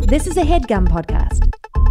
This is a HeadGum podcast.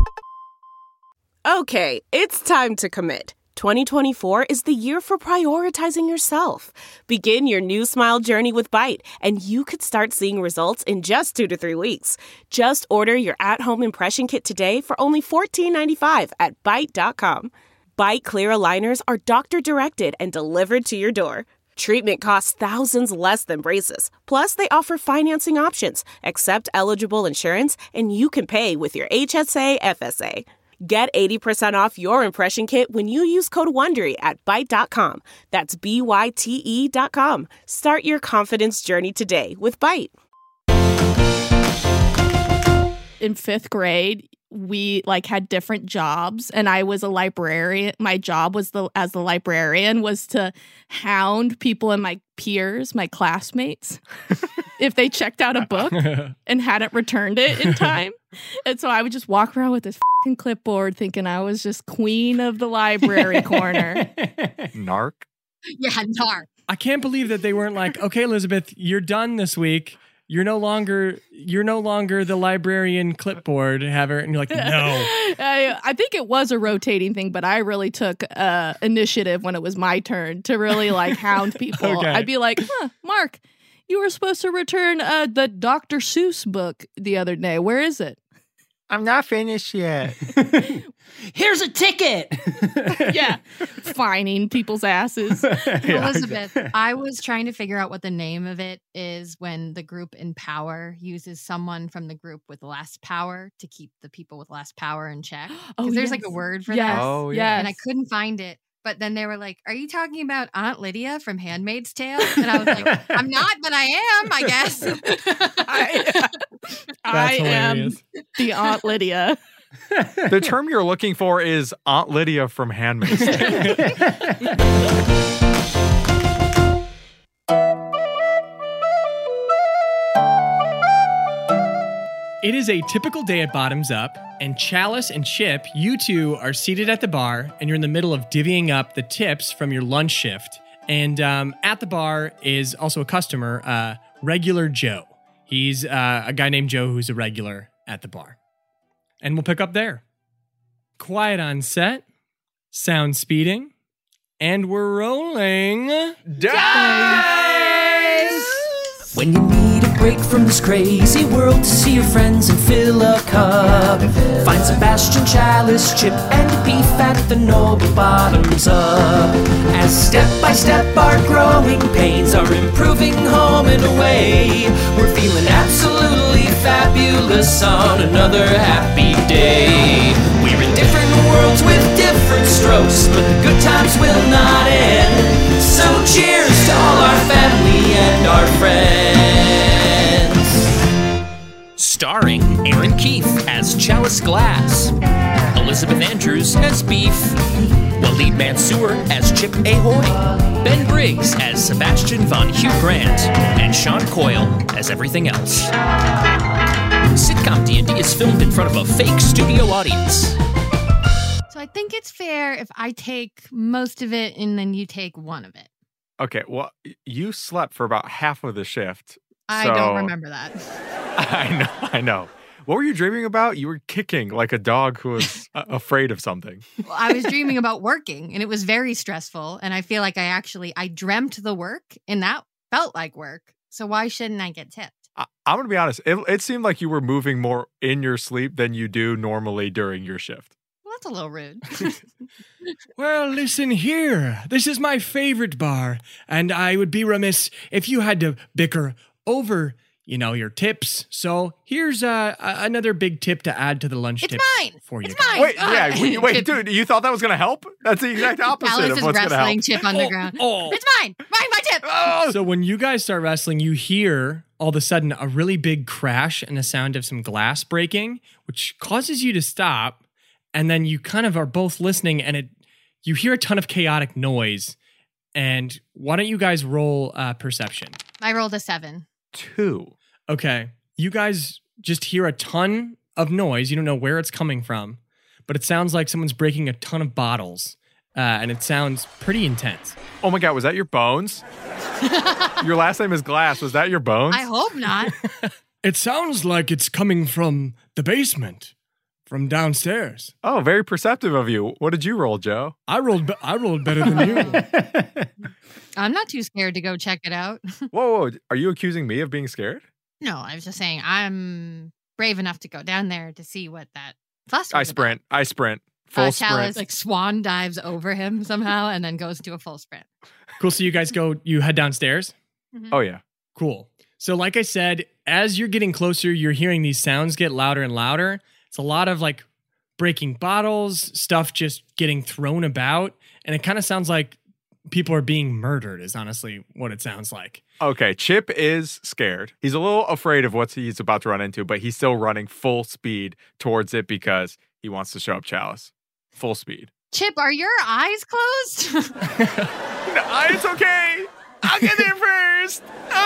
Okay, it's time to commit. 2024 is the year for prioritizing yourself. Begin your new smile journey with Byte, and you could start seeing results in just 2 to 3 weeks. Just order your at-home impression kit today for only $14.95 at Byte.com. Byte Clear aligners are doctor-directed and delivered to your door. Treatment costs thousands less than braces. Plus, they offer financing options, accept eligible insurance, and you can pay with your HSA FSA. Get 80% off your impression kit when you use code WONDERY at Byte.com. That's BYTE.com. Start your confidence journey today with Byte. In 5th grade, we had different jobs, and I was a librarian. My job was as the librarian was to hound people and my peers, my classmates, if they checked out a book and hadn't returned it in time. And so I would just walk around with this fucking clipboard thinking I was just queen of the library corner. Narc? Yeah, narc. I can't believe that they weren't like, okay, Elizabeth, you're done this week. You're no longer the librarian clipboard haver. And you're like, no. I think it was a rotating thing, but I really took initiative when it was my turn to really hound people. Okay. I'd be like, Mark, you were supposed to return the Dr. Seuss book the other day. Where is it? I'm not finished yet. Here's a ticket. Yeah. Fining people's asses. Elizabeth, I was trying to figure out what the name of it is when the group in power uses someone from the group with less power to keep the people with less power in check. Because there's a word for that. Oh, yes. And I couldn't find it. But then they were like, are you talking about Aunt Lydia from Handmaid's Tale? And I was like, I'm not, but I am, I guess. I am hilarious. the Aunt Lydia. The term you're looking for is Aunt Lydia from Handmaid's Tale. It is a typical day at Bottoms Up, and Chalice and Chip, you two are seated at the bar, and you're in the middle of divvying up the tips from your lunch shift. And at the bar is also a customer, Regular Joe. He's a guy named Joe who's a regular at the bar. And we'll pick up there. Quiet on set, sound speeding, and we're rolling. Dice! When you need a break from this crazy world to see your friends and fill a cup, find Sebastian, Chalice, Chip, and Beef at the Noble Bottoms Up. As step by step our growing pains are improving home and away, we're feeling absolutely fabulous on another happy day. We're in different worlds with different strokes, but the good times will not end. So cheers to all our family and our friends. Starring Aaron Keith as Chalice Glass, Elizabeth Andrews as Beef, Waleed Mansour as Chip Ahoy, Ben Briggs as Sebastian von Hugh Grant, and Sean Coyle as everything else. Sitcom D&D is filmed in front of a fake studio audience. So I think it's fair if I take most of it and then you take one of it. Okay, well, you slept for about half of the shift. I so- don't remember that. I know. What were you dreaming about? You were kicking like a dog who was afraid of something. Well, I was dreaming about working, and it was very stressful. And I feel like I dreamt the work, and that felt like work. So why shouldn't I get tipped? I'm going to be honest. It seemed like you were moving more in your sleep than you do normally during your shift. Well, that's a little rude. Well, listen here. This is my favorite bar, and I would be remiss if you had to bicker over, your tips. So here's another big tip to add to the lunch It's tips mine. for you. It's mine. Wait, dude, you thought that was going to help? That's the exact opposite Alice of is what's going to wrestling help. Chip underground. Oh. It's mine. My tip. So when you guys start wrestling, you hear all of a sudden a really big crash and the sound of some glass breaking, which causes you to stop. And then you kind of are both listening, and you hear a ton of chaotic noise. And why don't you guys roll perception? I rolled a 7. 2. Okay. You guys just hear a ton of noise. You don't know where it's coming from, but it sounds like someone's breaking a ton of bottles. And it sounds pretty intense. Oh my God, was that your bones? Your last name is Glass. Was that your bones? I hope not. It sounds like it's coming from the basement, from downstairs. Oh, very perceptive of you. What did you roll, Joe? I rolled better than you. I'm not too scared to go check it out. Whoa. Are you accusing me of being scared? No, I was just saying I'm brave enough to go down there to see what that fuss was I sprint. Full Chalice sprint. like swan dives over him somehow and then goes to a full sprint. Cool. So you head downstairs? Mhm. Oh, yeah. Cool. So like I said, as you're getting closer, you're hearing these sounds get louder and louder. It's a lot of like breaking bottles, stuff just getting thrown about. And it kind of sounds like people are being murdered is honestly what it sounds like. Okay, Chip is scared. He's a little afraid of what he's about to run into, but he's still running full speed towards it because he wants to show up Chalice. Full speed. Chip, are your eyes closed? No, it's okay. I'll get there first.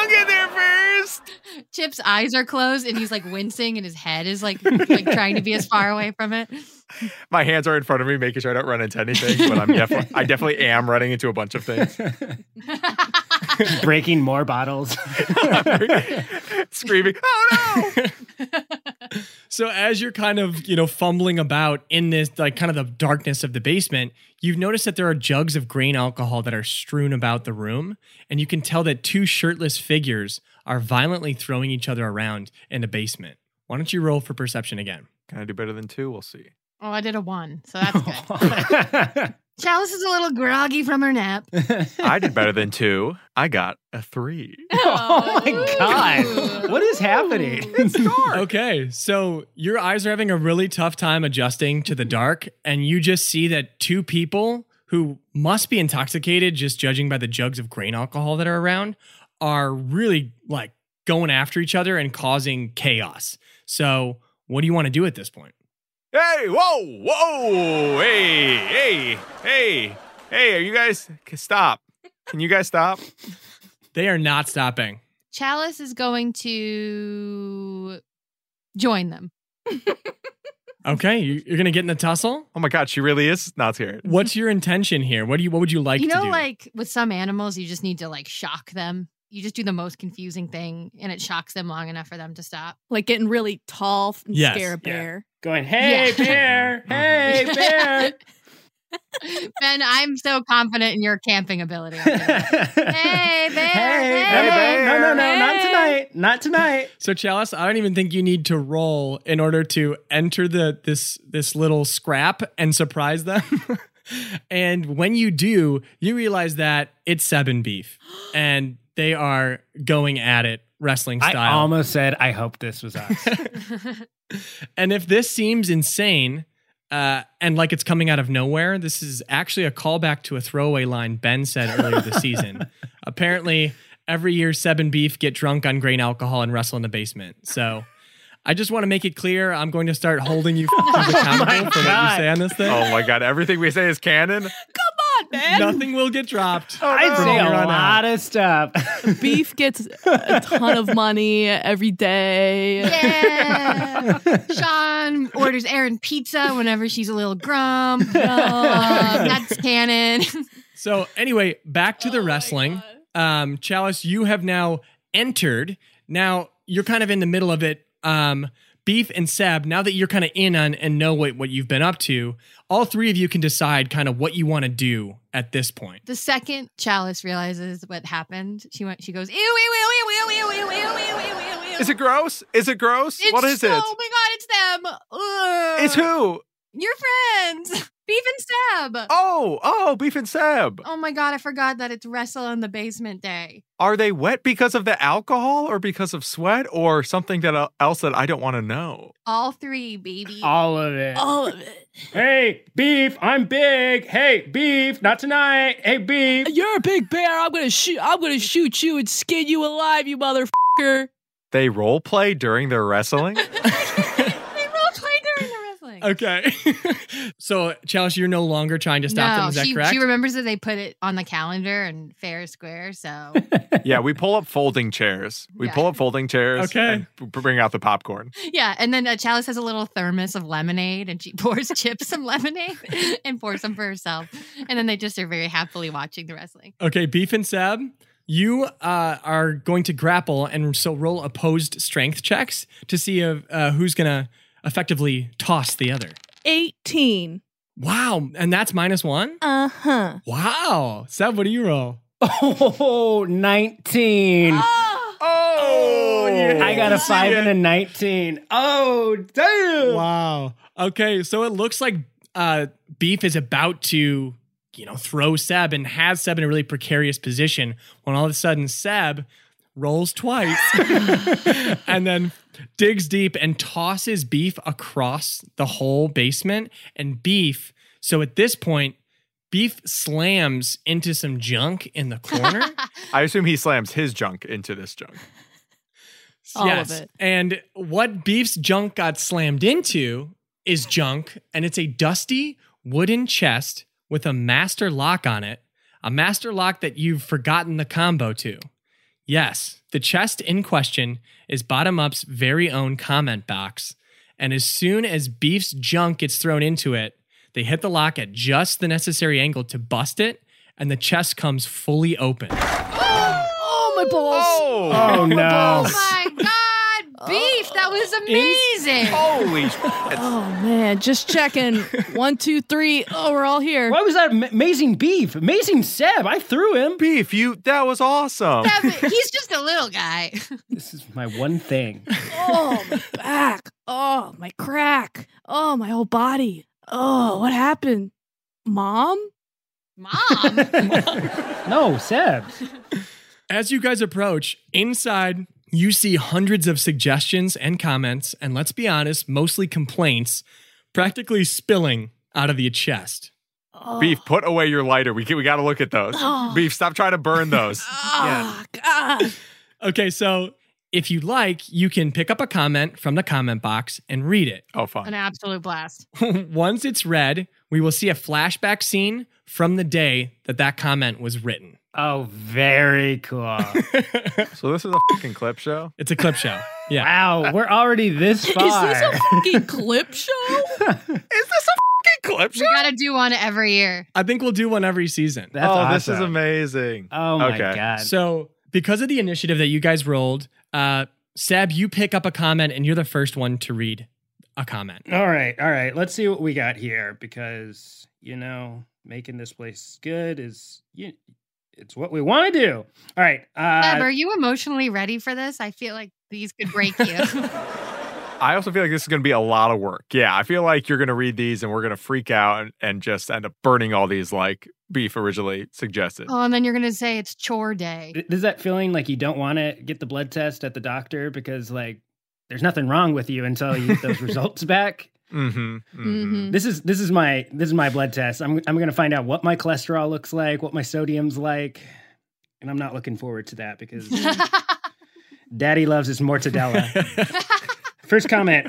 Chip's eyes are closed and he's like wincing and his head is like trying to be as far away from it. My hands are in front of me, making sure I don't run into anything, but I definitely am running into a bunch of things. Breaking more bottles. Screaming, oh no! So as you're kind of, fumbling about in this, like kind of the darkness of the basement, you've noticed that there are jugs of grain alcohol that are strewn about the room. And you can tell that two shirtless figures are violently throwing each other around in the basement. Why don't you roll for perception again? Can I do better than 2? We'll see. Oh, I did a 1, so that's good. Chalice is a little groggy from her nap. I did better than 2. I got a 3. Oh my God. What is happening? It's dark. Okay, so your eyes are having a really tough time adjusting to the dark, and you just see that two people who must be intoxicated, just judging by the jugs of grain alcohol that are around, are really like going after each other and causing chaos. So what do you want to do at this point? Hey, whoa, hey, are you guys, stop. Can you guys stop? They are not stopping. Chalice is going to join them. Okay, you're going to get in the tussle? Oh my God, she really is not scared. What's your intention here? What would you like to do? Like with some animals, you just need to like shock them. You just do the most confusing thing and it shocks them long enough for them to stop. Like getting really tall and Yes, scare a bear. Going, hey, bear. Hey, bear. Ben, I'm so confident in your camping ability. Hey, bear. Hey, bear. No, not tonight. Not tonight. So Chalice, I don't even think you need to roll in order to enter this little scrap and surprise them. And when you do, you realize that it's Seb and Beef. And they are going at it wrestling style. I almost said, I hope this was us. And if this seems insane and like it's coming out of nowhere, this is actually a callback to a throwaway line Ben said earlier this season. Apparently, every year Seb and Beef get drunk on grain alcohol and wrestle in the basement. So I just want to make it clear I'm going to start holding you accountable for what you say on this thing. Oh my God, everything we say is canon? Man. Nothing will get dropped. I'd say a lot of stuff. Beef gets a ton of money every day. Yeah. Sean orders Erin pizza whenever she's a little grump. That's canon. So anyway, back to the wrestling. Chalice, you have now entered. Now you're kind of in the middle of it. Beef and Seb, now that you're kind of in on and know what you've been up to, all three of you can decide kind of what you want to do at this point. The second Chalice realizes what happened, she goes, ew, ew, ew, ew, ew, ew, ew, ew, ew, ew, ew. Is it gross? What is it? Oh my God, it's them. Ugh. It's who? Your friends. Beef and Seb. Oh, Beef and Seb. Oh my God, I forgot that it's Wrestle in the Basement Day. Are they wet because of the alcohol or because of sweat or something else that I don't want to know? All three, baby. All of it. All of it. Hey, Beef, I'm big. Hey, Beef, not tonight. Hey, Beef. You're a big bear. I'm gonna shoot you and skin you alive, you motherfucker. They role play during their wrestling? Okay. So, Chalice, you're no longer trying to stop them, is that correct? She remembers that they put it on the calendar and fair or square, so. Yeah, we pull up folding chairs. Okay. And bring out the popcorn. Yeah, and then Chalice has a little thermos of lemonade, and she pours Chip some lemonade and pours some for herself. And then they just are very happily watching the wrestling. Okay, Beef and Seb. You are going to grapple, and so roll opposed strength checks to see who's going to effectively toss the other. 18. Wow, and that's -1? Uh-huh. Wow. Seb, what do you roll? Oh, 19. Oh, yeah. I got a 5 and a 19. Oh, damn. Wow. Okay, so it looks like Beef is about to, throw Seb and has Seb in a really precarious position when all of a sudden Seb rolls twice and then digs deep and tosses Beef across the whole basement. And Beef, so at this point, Beef slams into some junk in the corner. I assume he slams his junk into this junk. All of it. And what Beef's junk got slammed into is junk, and it's a dusty wooden chest with a master lock on it, a master lock that you've forgotten the combo to. Yes, the chest in question is Bottom Up's very own comment box, and as soon as Beef's junk gets thrown into it, they hit the lock at just the necessary angle to bust it, and the chest comes fully open. Oh, my balls. Oh, no. Oh my God, Beef, that was amazing. Holy shit. Oh, man, just checking. 1, 2, 3. Oh, we're all here. Why was that amazing Beef? Amazing Seb. I threw him. Beef, that was awesome. Yeah, but he's just a little guy. This is my one thing. Oh, my back. Oh, my crack. Oh, my whole body. Oh, what happened? Mom? Mom? No, Seb. As you guys approach, inside, you see hundreds of suggestions and comments, and let's be honest, mostly complaints, practically spilling out of the chest. Oh. Beef, put away your lighter. We got to look at those. Oh. Beef, stop trying to burn those. Oh, God. Okay, so if you like, you can pick up a comment from the comment box and read it. Oh, fun. An absolute blast. Once it's read, we will see a flashback scene from the day that comment was written. Oh, very cool. So this is a fucking clip show? It's a clip show. Yeah. Wow, we're already this far. Is this a fucking clip show? Is this a fucking clip show? We got to do one every year. I think we'll do one every season. That's awesome. This is amazing. Oh, my Okay. God. So because of the initiative that you guys rolled, Seb, you pick up a comment and you're the first one to read a comment. All right. Let's see what we got here because, making this place good is... It's what we want to do. All right. Seb, are you emotionally ready for this? I feel like these could break you. I also feel like this is going to be a lot of work. Yeah, I feel like you're going to read these and we're going to freak out and just end up burning all these like Beef originally suggested. Oh, and then you're going to say it's chore day. Does that feeling like you don't want to get the blood test at the doctor because there's nothing wrong with you until you get those results back? Mm-hmm. Mm-hmm. This is my blood test. I'm going to find out what my cholesterol looks like, what my sodium's like, and I'm not looking forward to that because Daddy loves his mortadella. First comment.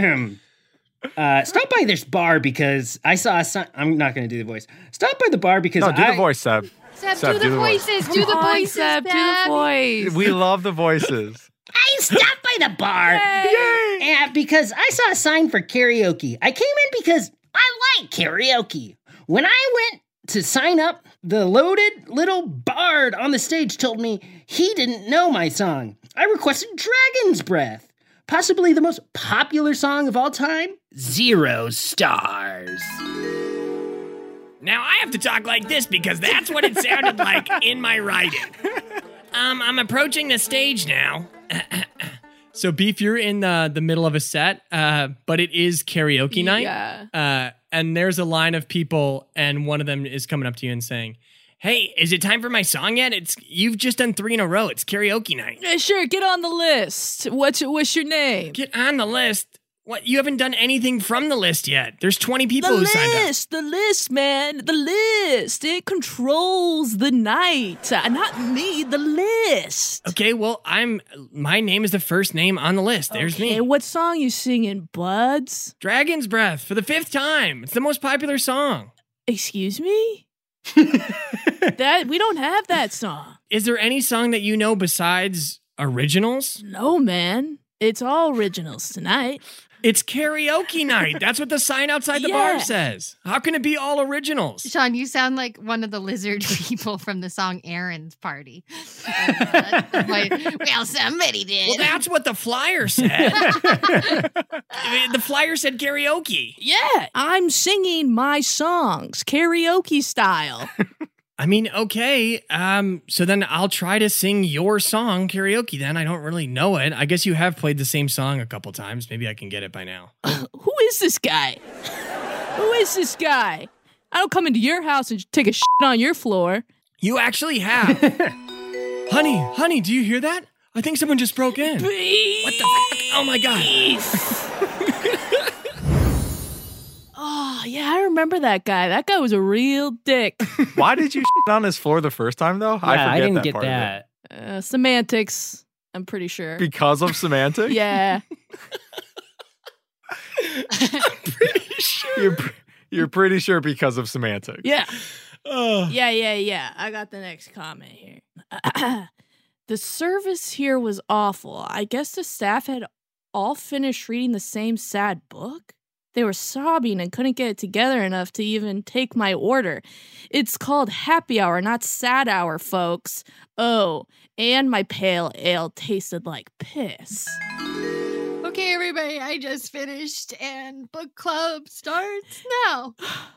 Stop by this bar because I saw a sign. I'm not going to do the voice. Stop by the bar because do the voice, Seb. Seb, do the voices. Do the voices, Seb. Do the voice. We love the voices. I stopped by the bar. Yay! Because I saw a sign for karaoke. I came in because I like karaoke. When I went to sign up, the loaded little bard on the stage told me he didn't know my song. I requested Dragon's Breath, possibly the most popular song of all time. 0 stars. Now I have to talk like this because that's what it sounded like in my writing. I'm approaching the stage now. So, Beef, you're in the middle of a set, but it is karaoke night. Yeah. And there's a line of people, and one of them is coming up to you and saying, "Hey, is it time for my song yet? You've just done 3 in a row. It's karaoke night." Sure, get on the list. What's your name? Get on the list? What? You haven't done anything from the list yet. There's 20 people who signed up. The list, man. The list. It controls the night. Not me, the list. Okay, well, my name is the first name on the list. There's me. What song you singing, buds? Dragon's Breath for the 5th time. It's the most popular song. Excuse me? We don't have that song. Is there any song that you know besides originals? No, man. It's all originals tonight. It's karaoke night. That's what the sign outside the bar says. How can it be all originals? Sean, you sound like one of the lizard people from the song Aaron's Party. Well, somebody did. Well, that's what the flyer said. The flyer said karaoke. Yeah, I'm singing my songs karaoke style. I mean, okay. So then I'll try to sing your song karaoke then. I don't really know it. I guess you have played the same song a couple times. Maybe I can get it by now. Who is this guy? Who is this guy? I don't come into your house and take a shit on your floor. You actually have. Honey, do you hear that? I think someone just broke in. Beef. What the fuck? Oh my God. Oh, yeah, I remember that guy. That guy was a real dick. Why did you shit on his floor the first time, though? I didn't get part that. Of Semantics, I'm pretty sure. it. Because of semantics? Yeah. I'm pretty sure. You're pretty sure because of semantics. Yeah. Oh. Yeah. I got the next comment here. The service here was awful. I guess the staff had all finished reading the same sad book. They were sobbing and couldn't get it together enough to even take my order. It's called happy hour, not sad hour, folks. Oh, and my pale ale tasted like piss. Okay, everybody, I just finished and book club starts now.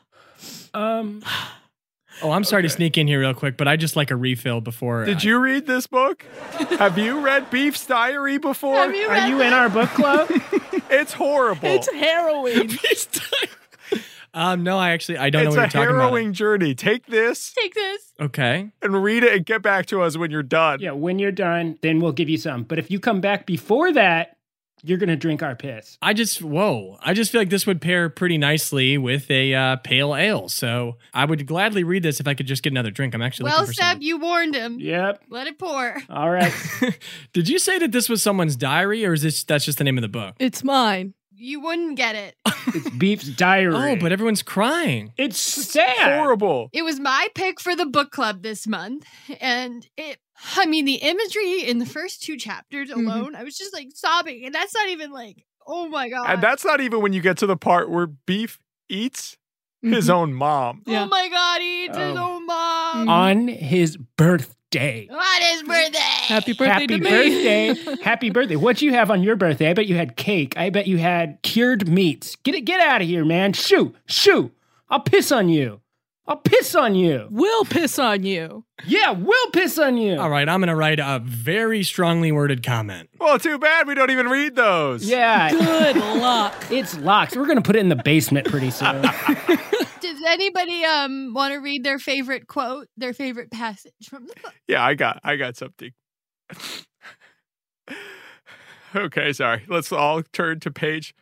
Oh, I'm sorry to sneak in here real quick, but I just like a refill before. Did you read this book? Have you read Beef's Diary before? Have you read Are you in our book club? It's horrible. It's harrowing. No, I don't know what you're It's talking a about. harrowing journey. Take this Take this. Okay. and read it and get back to us when you're done. Yeah, when you're done, then we'll give you some. But if you come back before that, you're going to drink our piss. I just feel like this would pair pretty nicely with a pale ale. So I would gladly read this if I could just get another drink. I'm actually Well, looking for Seb, something. you warned him. Yep. Let it pour. All right. Did you say that this was someone's diary, or that's just the name of the book? It's mine. You wouldn't get it. It's Beef's Diary. Oh, but everyone's crying. it's sad. Horrible. It was my pick for the book club this month. And the imagery in the first 2 chapters alone, I was just like sobbing. And that's not even like, oh my God. And that's not even when you get to the part where Beef eats his own mom. Yeah. Oh my God, he eats his own mom. On his birthday. On his birthday. Happy birthday Happy to me. birthday. Happy birthday. What'd you have on your birthday? I bet you had cake. I bet you had cured meats. Get out of here, man. Shoo. I'll piss on you. We'll piss on you. Yeah, we'll piss on you. All right, I'm going to write a very strongly worded comment. Well, too bad we don't even read those. Yeah, Good luck. it's locked. We're going to put it in the basement pretty soon. Does anybody want to read their favorite quote, their favorite passage from the book? Yeah, I got something. Okay, sorry. Let's all turn to page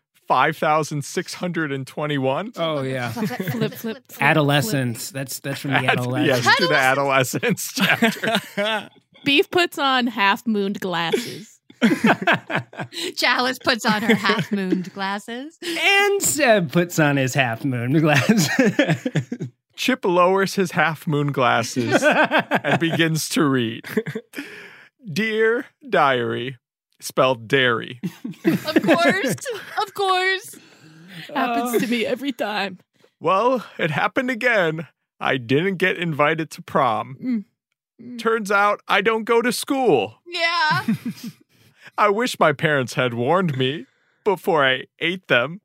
5,621. Oh, yeah. Flip. Adolescence. That's from the adolescence. Yes, to the adolescence chapter. Beef puts on half-mooned glasses. Chalice puts on her half-mooned glasses. And Seb puts on his half moon glass. Chip lowers his half-moon glasses and begins to read. Dear Diary, spelled dairy. Of course. Happens to me every time. Well, it happened again. I didn't get invited to prom. Turns out I don't go to school. Yeah. I wish my parents had warned me before I ate them.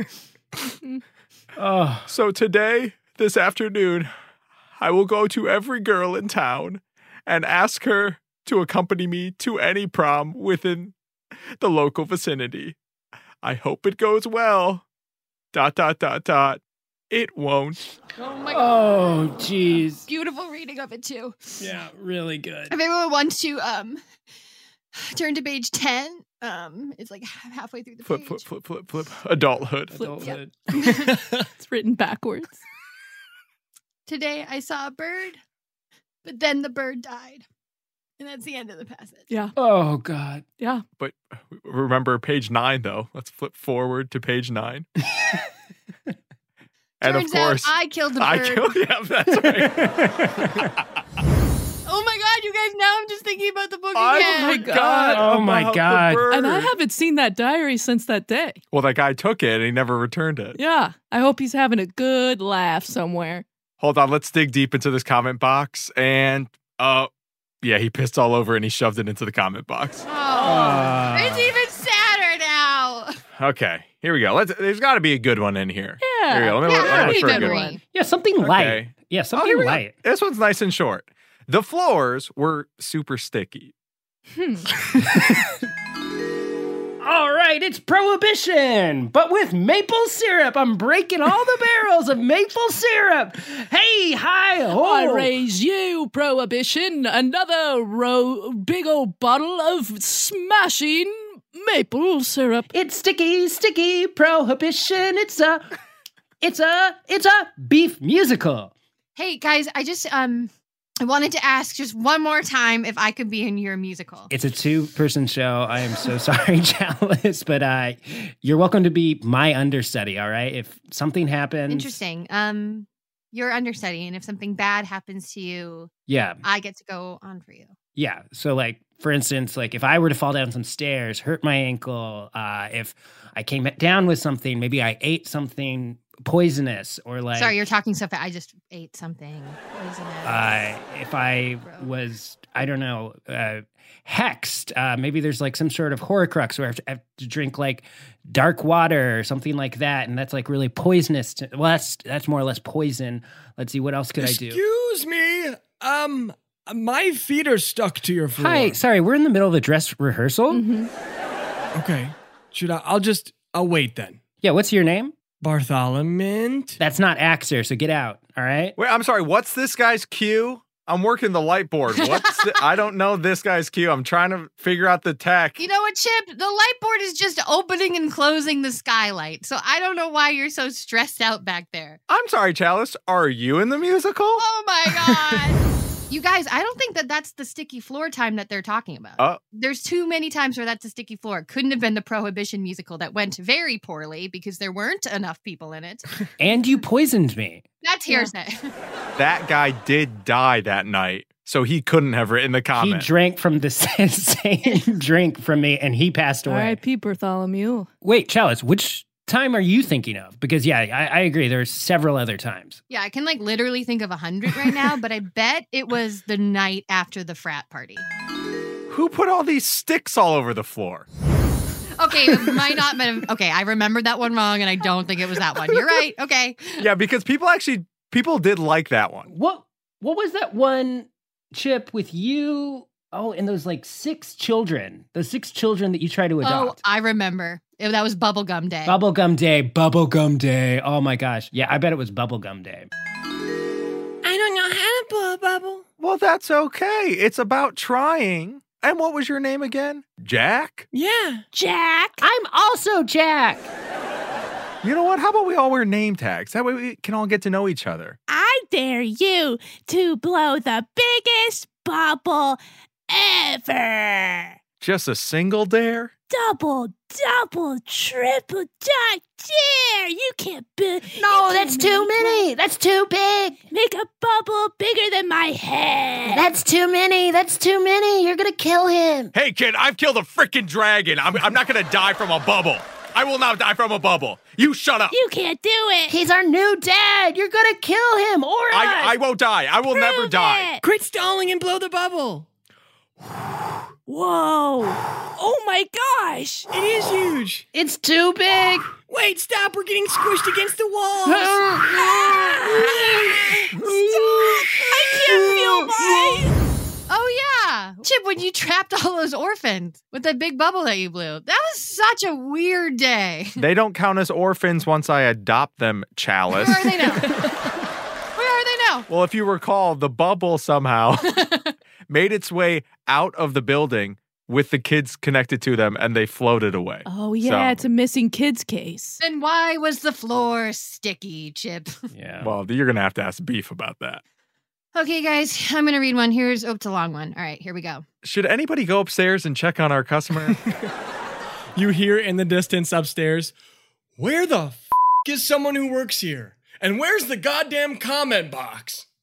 Oh, So today, this afternoon, I will go to every girl in town and ask her to accompany me to any prom within the local vicinity. I hope it goes well. ... It won't. Oh my God. oh, jeez. Beautiful reading of it too. Yeah, really good. If anyone wants to turn to page 10, it's like halfway through the Flip. page. Adulthood. Adulthood. It's written backwards. Today I saw a bird, but then the bird died. And that's the end of the passage. Yeah. Oh, God. Yeah. But remember page 9, though. Let's flip forward to page 9. And Turns of course, out I killed the bird. Yeah, that's right. Oh my God, you guys, now I'm just thinking about the book I again. forgot Oh my about the God. bird. And I haven't seen that diary since that day. Well, that guy took it and he never returned it. Yeah, I hope he's having a good laugh somewhere. Hold on, let's dig deep into this comment box. And, yeah, he pissed all over and he shoved it into the comment box. Oh, it's even sadder now. Okay, here we go. There's got to be a good one in here. Yeah. Here we go. Let me Yeah, look for a good good one. one. Yeah, something light. Yeah, Oh, something here we go. light. This one's nice and short. The floors were super sticky. All right, it's Prohibition, but with maple syrup. I'm breaking all the barrels of maple syrup. Hey, hi, ho. I raise you, Prohibition, another big old bottle of smashing maple syrup. It's sticky, sticky Prohibition. It's a beef musical. Hey guys, I just I wanted to ask just one more time if I could be in your musical. It's a 2-person show. I am so sorry, Chalice, but you're welcome to be my understudy, all right? If something happens... Interesting. You're understudy, and if something bad happens to you, Yeah. I get to go on for you. Yeah. So, like, for instance, like if I were to fall down some stairs, hurt my ankle, if I came down with something, maybe I ate something poisonous or like... Sorry, you're talking so fast. I just ate something poisonous. If I was, I don't know, hexed, maybe there's like some sort of Horcrux where I have to drink like dark water or something like that, and that's like really poisonous. Well, that's more or less poison. Let's see, what else could I do? Excuse me. My feet are stuck to your floor. Hi, sorry, we're in the middle of a dress rehearsal. Okay. I'll wait then. Yeah, what's your name? Bartholomew. That's not Axer, so get out, all right? Wait, I'm sorry. What's this guy's cue? I'm working the light board. I don't know this guy's cue. I'm trying to figure out the tech. You know what, Chip? The light board is just opening and closing the skylight. So I don't know why you're so stressed out back there. I'm sorry, Chalice. Are you in the musical? Oh my God. You guys, I don't think that's the sticky floor time that they're talking about. There's too many times where that's a sticky floor. It couldn't have been the Prohibition musical that went very poorly because there weren't enough people in it. And you poisoned me. That's hearsay. That guy did die that night, so he couldn't have written the comment. He drank from the same drink from me, and he passed away. R.I.P. Bartholomew. Wait, Chalice, which time are you thinking of? Because, yeah, I agree. There's several other times. Yeah, I can like literally think of 100 right now, but I bet it was the night after the frat party. Who put all these sticks all over the floor? Okay, it might not been. Okay, I remembered that one wrong, and I don't think it was that one. You're right. Okay. Yeah, because people did like that one. What was that one, Chip, with you? Oh, and those like 6 children. Those 6 children that you tried to adopt. Oh, I remember. That was Bubblegum Day. Bubblegum Day. Oh my gosh. Yeah, I bet it was Bubblegum Day. I don't know how to blow a bubble. Well, that's okay. It's about trying. And what was your name again? Jack? Yeah. Jack. I'm also Jack. You know what? How about we all wear name tags? That way we can all get to know each other. I dare you to blow the biggest bubble ever. Just a single dare? Double, triple dare. You can't No, that's too many. That's too big. Make a bubble bigger than my head. That's too many. That's too many. You're going to kill him. Hey, kid, I've killed a freaking dragon. I'm not going to die from a bubble. I will not die from a bubble. You shut up. You can't do it. He's our new dad. You're going to kill him or I won't die. I will never die. Quit stalling and blow the bubble. Whoa. Oh my gosh. It is huge. It's too big. Wait, stop. We're getting squished against the walls. I can't feel mine. Oh, yeah. Chip, when you trapped all those orphans with that big bubble that you blew, that was such a weird day. They don't count as orphans once I adopt them, Chalice. Where are they now? Where are they now? Well, if you recall, the bubble somehow made its way out of the building with the kids connected to them, and they floated away. Oh, yeah, it's a missing kids case. Then why was the floor sticky, Chip? Yeah. Well, you're going to have to ask Beef about that. Okay, guys, I'm going to read one. It's a long one. All right, here we go. Should anybody go upstairs and check on our customer? You hear in the distance upstairs, where the is someone who works here? And where's the goddamn comment box?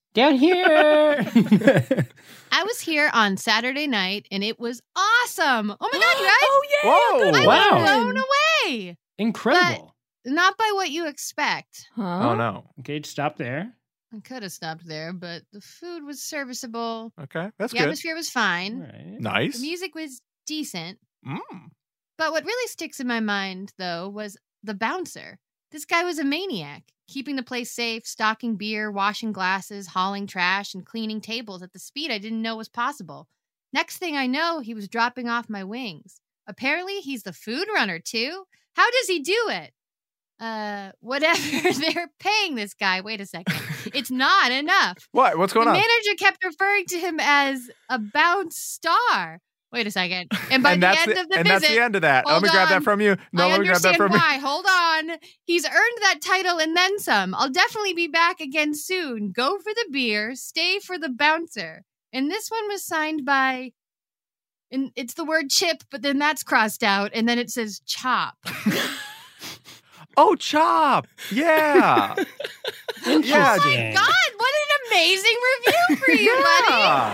Down here. I was here on Saturday night, and it was awesome. Oh my God, you guys! Oh yeah! Whoa. good Wow. one. Blown away. Incredible. Not by what you expect. Huh? Oh, no. Okay, stop there. I could have stopped there, but the food was serviceable. Okay, that's The good. atmosphere was fine. Right. The Nice. music was decent. Mm. But what really sticks in my mind, though, was the bouncer. This guy was a maniac, keeping the place safe, stocking beer, washing glasses, hauling trash, and cleaning tables at the speed I didn't know was possible. Next thing I know, he was dropping off my wings. Apparently, he's the food runner, too. How does he do it? Whatever they're paying this guy. Wait a second. It's not enough. What? What's going The on? manager kept referring to him as a bounce star. Wait a second. And by and the that's end of the and visit, that's the end of that. Let hold me grab that on. from you. No, I let me grab that understand from you. why. Hold on. He's earned that title and then some. I'll definitely be back again soon. Go for the beer, stay for the bouncer. And this one was signed by, and it's the word chip, but then that's crossed out, and then it says chop. Oh, Chop. Yeah. Yeah. Oh my God, what an amazing review for you, buddy.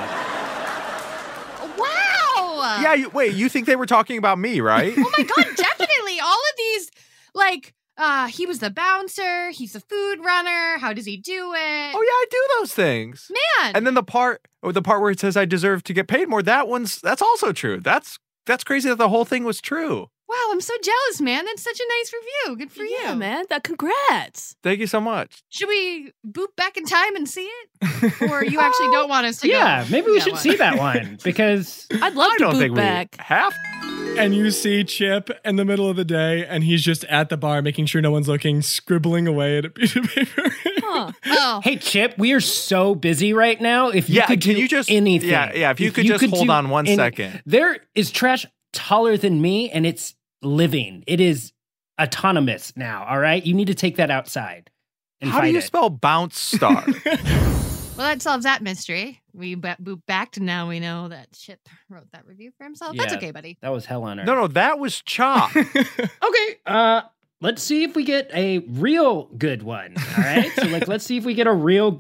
Wow. Yeah, wait, you think they were talking about me, right? Oh my God, definitely. All of these, like, he was the bouncer, he's the food runner, how does he do it? Oh yeah, I do those things. Man. And then the part where it says I deserve to get paid more, that's also true. That's crazy that the whole thing was true. Wow, I'm so jealous, man. That's such a nice review. Good for Yeah, you. man. Congrats. Thank you so much. Should we boop back in time and see it? Or you actually don't want us to go? Yeah, maybe we that should one? see that one because I'd love I to don't boot think back. we have. And you see Chip in the middle of the day, and he's just at the bar making sure no one's looking, scribbling away at a piece of paper. Huh. Oh, hey Chip, we are so busy right now. If you Yeah, could can do you just anything, Yeah, if you could just hold do on one any- second. There is trash taller than me, and it's living. It is autonomous now. All right, you need to take that outside. And How do fight you it. spell bounce star? well, that solves that mystery. We boop back, and now we know that Chip wrote that review for himself. That's Yeah. okay, buddy. That was hell on earth. No, that was Chop. Okay, let's see if we get a real good one. All right, so let's see if we get a real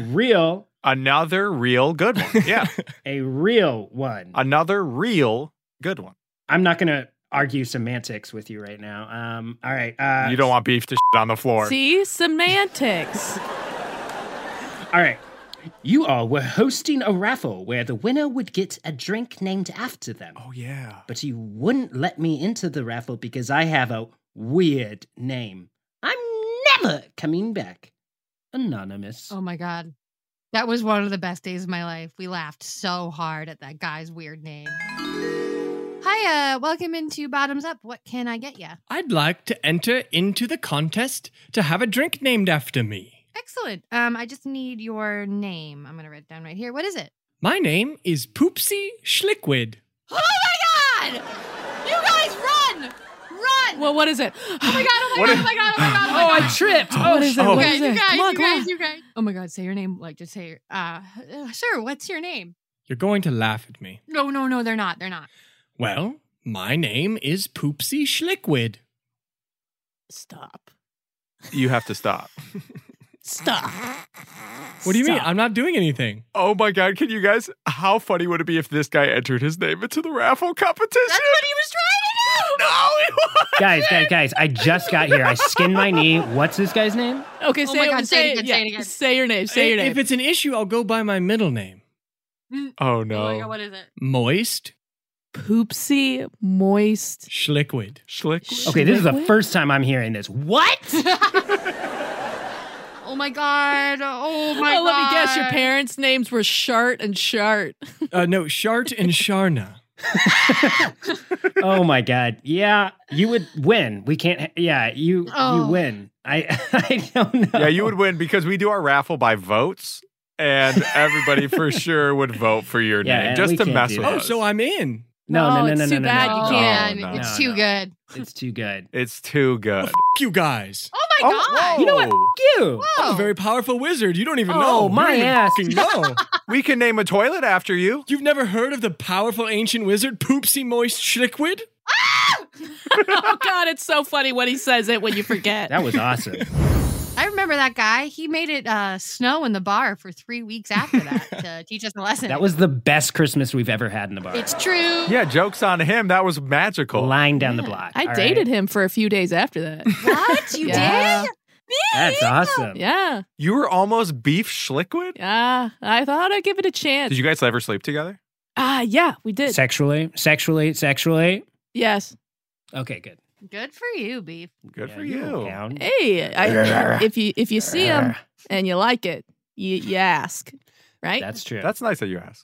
Another real good one. Yeah. one. Another real good one. I'm not gonna argue semantics with you right now. All right. You don't want beef to shit on the floor. See? Semantics. All right. You all were hosting a raffle where the winner would get a drink named after them. Oh, yeah. But you wouldn't let me into the raffle because I have a weird name. I'm never coming back. Anonymous. Oh my God. That was one of the best days of my life. We laughed so hard at that guy's weird name. Hi, welcome into Bottoms Up. What can I get ya? I'd like to enter into the contest to have a drink named after me. Excellent. I just need your name. I'm gonna write it down right here. What is it? My name is Poopsie Schliquid. Oh my God! You guys run! Run! Well, what is it? Oh my God! Oh my God! Oh my God! Oh my God! Oh, I tripped. What is it? oh. What You is guys, it? Come on, come on. you guys. Oh my God! Say your name. Like, just say your. Sir, what's your name? You're going to laugh at me. No, they're not. They're not. Well, my name is Poopsie Schliquid. Stop. You have to stop. Stop. What do you mean? Stop. I'm not doing anything. Oh my God, can you guys, how funny would it be if this guy entered his name into the raffle competition? That's what he was trying to do. No, it was. Guys, I just got here. I skinned my knee. What's this guy's name? Okay, Oh my God, say it again, say it again. Say your name. Say your name. If it's an issue, I'll go by my middle name. Oh Oh my no. God, what is it? Moist Poopsie Moist. Schliquid. Schlick. Okay, this is the Schliquid? first time I'm hearing this. What? Oh my God. Oh my God. Let me guess. Your parents' names were Shart and Shart. No, Shart and Sharna. Oh my God. Yeah, you would win. We can't. Yeah, you Oh. win. I don't know. Yeah, you would win because we do our raffle by votes, and everybody for sure would vote for your Yeah, name and just we to can't mess do with that. Oh, us. so I'm in. No. It's too bad Oh, you can't. no, it's no, too no. good. It's too good. It's too good. F you guys. Oh my God. whoa. You know what? F you. I'm Whoa. a very powerful wizard. You don't even Oh, know. my you don't ass. even fucking know. We can name a toilet after you. You've never heard of the powerful ancient wizard Poopsie Moist Schliquid? Oh God, it's so funny when he says it when you forget. That was awesome. I remember remember that guy. He made it snow in the bar for 3 weeks after that to teach us a lesson. That was the best Christmas we've ever had in the bar. It's true. Yeah, joke's on him. That was magical. Lying down the block. I dated him for a few days after that. What? You did? That's awesome. Yeah. You were almost beef Schlickwood? Yeah. I thought I'd give it a chance. Did you guys ever sleep together? Yeah, we did. Sexually? Yes. Okay, good. Good for you, Beef. Good for you. Hey, if you see him and you like it, you ask, right? That's true. That's nice that you ask.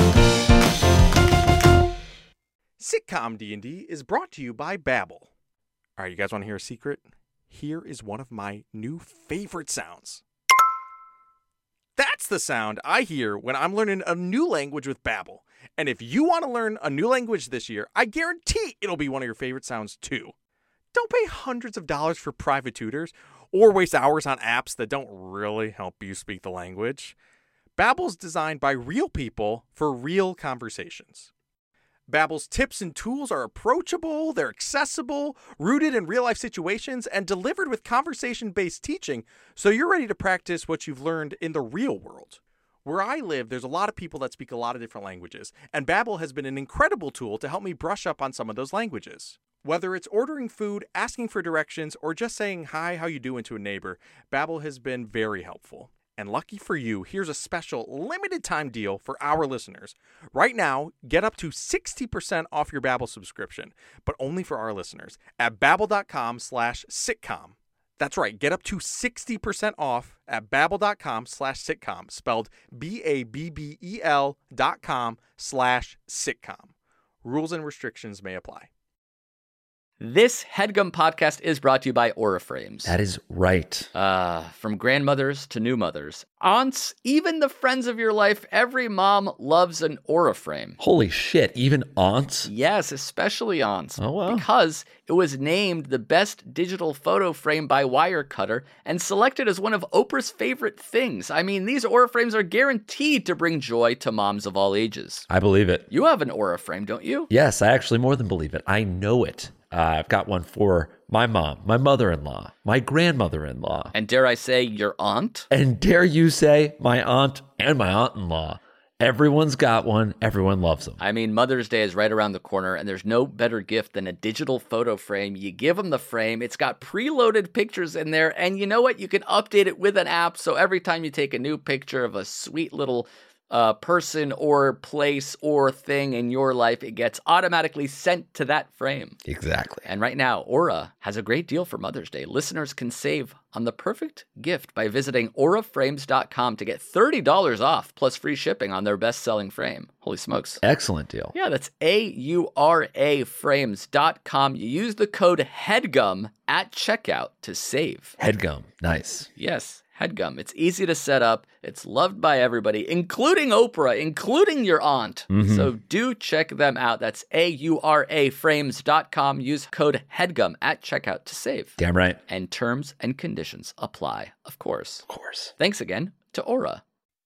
Sitcom D&D is brought to you by Babbel. All right, you guys want to hear a secret? Here is one of my new favorite sounds. That's the sound I hear when I'm learning a new language with Babbel. And if you want to learn a new language this year, I guarantee it'll be one of your favorite sounds too. Don't pay hundreds of dollars for private tutors or waste hours on apps that don't really help you speak the language. Babbel's designed by real people for real conversations. Babbel's tips and tools are approachable, they're accessible, rooted in real-life situations, and delivered with conversation-based teaching, so you're ready to practice what you've learned in the real world. Where I live, there's a lot of people that speak a lot of different languages, and Babbel has been an incredible tool to help me brush up on some of those languages. Whether it's ordering food, asking for directions, or just saying hi, how you doing to a neighbor, Babbel has been very helpful. And lucky for you, here's a special limited time deal for our listeners. Right now, get up to 60% off your Babbel subscription, but only for our listeners at babbel.com/sitcom. That's right, get up to 60% off at babbel.com/sitcom, spelled BABBEL.com/sitcom. Rules and restrictions may apply. This HeadGum podcast is brought to you by Aura Frames. That is right. From grandmothers to new mothers, aunts, even the friends of your life, every mom loves an Aura Frame. Holy shit, even aunts? Yes, especially aunts. Oh, wow. Because it was named the best digital photo frame by Wirecutter and selected as one of Oprah's favorite things. I mean, these Aura Frames are guaranteed to bring joy to moms of all ages. I believe it. You have an Aura Frame, don't you? Yes, I actually more than believe it. I know it. I've got one for my mom, my mother-in-law, my grandmother-in-law. And dare I say, your aunt? And dare you say, my aunt and my aunt-in-law. Everyone's got one. Everyone loves them. I mean, Mother's Day is right around the corner, and there's no better gift than a digital photo frame. You give them the frame. It's got preloaded pictures in there, and you know what? You can update it with an app, so every time you take a new picture of a sweet little person or place or thing in your life, it gets automatically sent to that frame. Exactly. And right now, Aura has a great deal for Mother's Day. Listeners can save on the perfect gift by visiting auraframes.com to get $30 off plus free shipping on their best-selling frame. Holy smokes. Excellent deal. Yeah, that's auraframes.com. You use the code HEADGUM at checkout to save. HeadGum. Nice. Yes. HeadGum. It's easy to set up. It's loved by everybody, including Oprah, including your aunt. Mm-hmm. So do check them out. That's auraframes.com. Use code HEADGUM at checkout to save. Damn right. And terms and conditions apply, of course. Of course. Thanks again to Aura.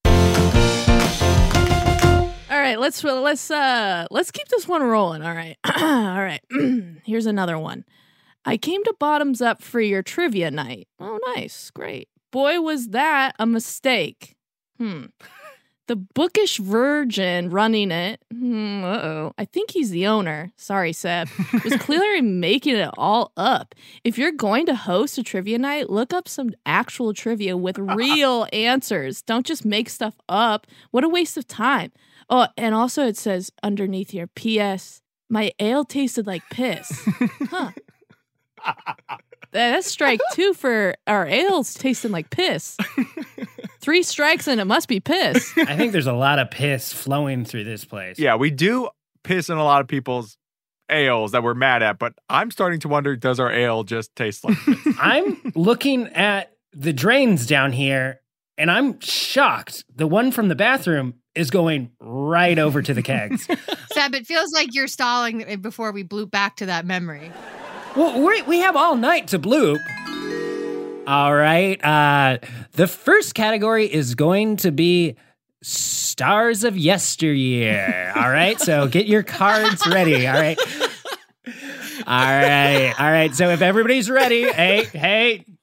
All right, let's keep this one rolling. All right. All right. Here's another one. I came to Bottoms Up for your trivia night. Oh, nice. Great. Boy, was that a mistake. The bookish virgin running it, I think he's the owner. Sorry, Seb. Was clearly making it all up. If you're going to host a trivia night, look up some actual trivia with real answers. Don't just make stuff up. What a waste of time. Oh, and also it says underneath here, P.S. My ale tasted like piss. Huh. That's strike 2 for our ales tasting like piss. 3 strikes and it must be piss. I think there's a lot of piss flowing through this place. Yeah, we do piss in a lot of people's ales that we're mad at, but I'm starting to wonder, does our ale just taste like piss? I'm looking at the drains down here, and I'm shocked. The one from the bathroom is going right over to the kegs. Seb, it feels like you're stalling before we bloop back to that memory. Well, we have all night to bloop. All right. The first category is going to be stars of yesteryear. All right. So get your cards ready. All right. All right. So if everybody's ready, hey,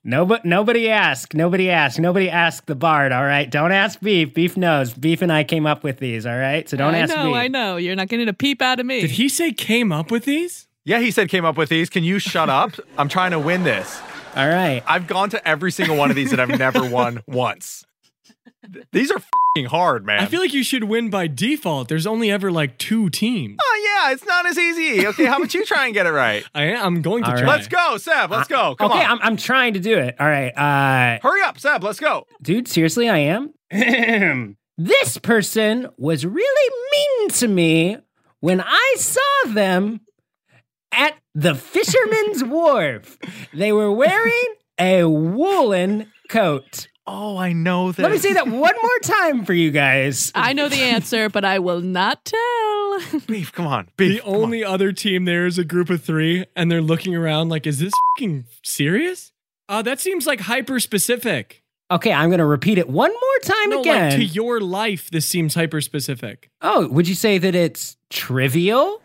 Nobody ask. Nobody ask the Bard, all right? Don't ask Beef. Beef knows. Beef and I came up with these, all right? So don't ask Beef. I know. You're not getting a peep out of me. Did he say came up with these? Yeah, he said came up with these. Can you shut up? I'm trying to win this. All right. I've gone to every single one of these and I've never won once. These are f***ing hard, man. I feel like you should win by default. There's only ever like 2 teams. Oh, yeah, it's not as easy. Okay, how about you try and get it right? I'm going to try. Let's go, Seb. Let's go. Come on. Okay, I'm trying to do it. All right. Hurry up, Seb. Let's go. Dude, seriously, I am. This person was really mean to me when I saw them at the Fisherman's Wharf. They were wearing a woolen coat. Oh, I know this. Let me say that one more time for you guys. I know the answer, but I will not tell. Beef, come on. Beef, the only other team there is a group of 3, and they're looking around like, is this fucking serious? That seems like hyper specific. Okay, I'm going to repeat it one more time again. Like to your life, this seems hyper specific. Oh, would you say that it's trivial?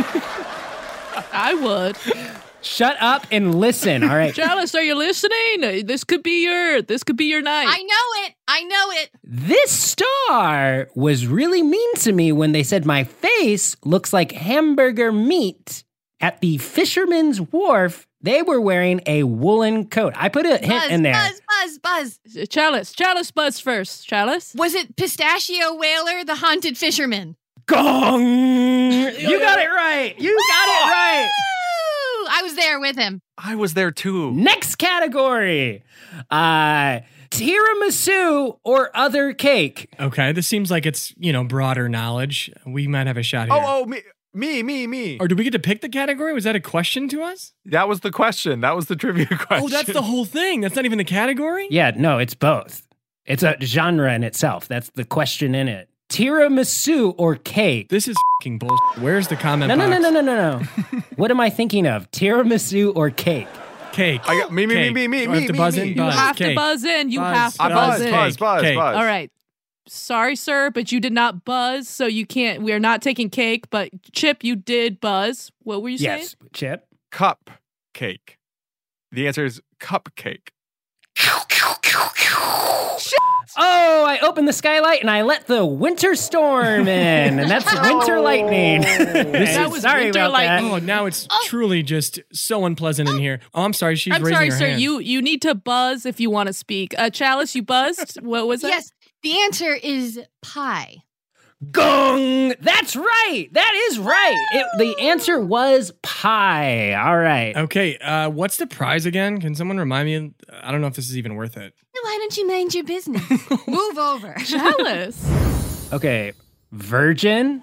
I would. Shut up and listen. All right. Chalice, are you listening? This could be your night. I know it. This star was really mean to me when they said my face looks like hamburger meat. At the Fisherman's Wharf, they were wearing a woolen coat. I put a hint in there. Buzz. Chalice buzz first. Chalice? Was it Pistachio Whaler, the haunted fisherman? Gong! You got it right. You got it right. I was there with him. I was there too. Next category. Tiramisu or other cake. Okay, this seems like it's, broader knowledge. We might have a shot here. Oh, me. Or do we get to pick the category? Was that a question to us? That was the question. That was the trivia question. Oh, that's the whole thing. That's not even the category? Yeah, no, it's both. It's a genre in itself. That's the question in it. Tiramisu or cake? This is fucking bullshit. Where's the comment box? No. What am I thinking of? Tiramisu or cake? Cake. I got me. You have to buzz in. You have to buzz in. You have to buzz in. Buzz. All right. Sorry, sir, but you did not buzz, so you can't. We are not taking cake, but Chip, you did buzz. What were you saying? Yes, Chip. Cupcake. The answer is cupcake. Oh, I opened the skylight and I let the winter storm in, and that's winter lightning. That was sorry winter about lightning. Oh, now it's truly just so unpleasant in here. Oh, I'm sorry. She's raising her sir. hand. You need to buzz if you want to speak. Chalice, you buzzed. What was that? Yes, the answer is pie. Gong! That's right. That is right. The answer was pie. All right. Okay, what's the prize again? Can someone remind me? I don't know if this is even worth it. Why don't you mind your business? Move over. Chalice. Okay. Virgin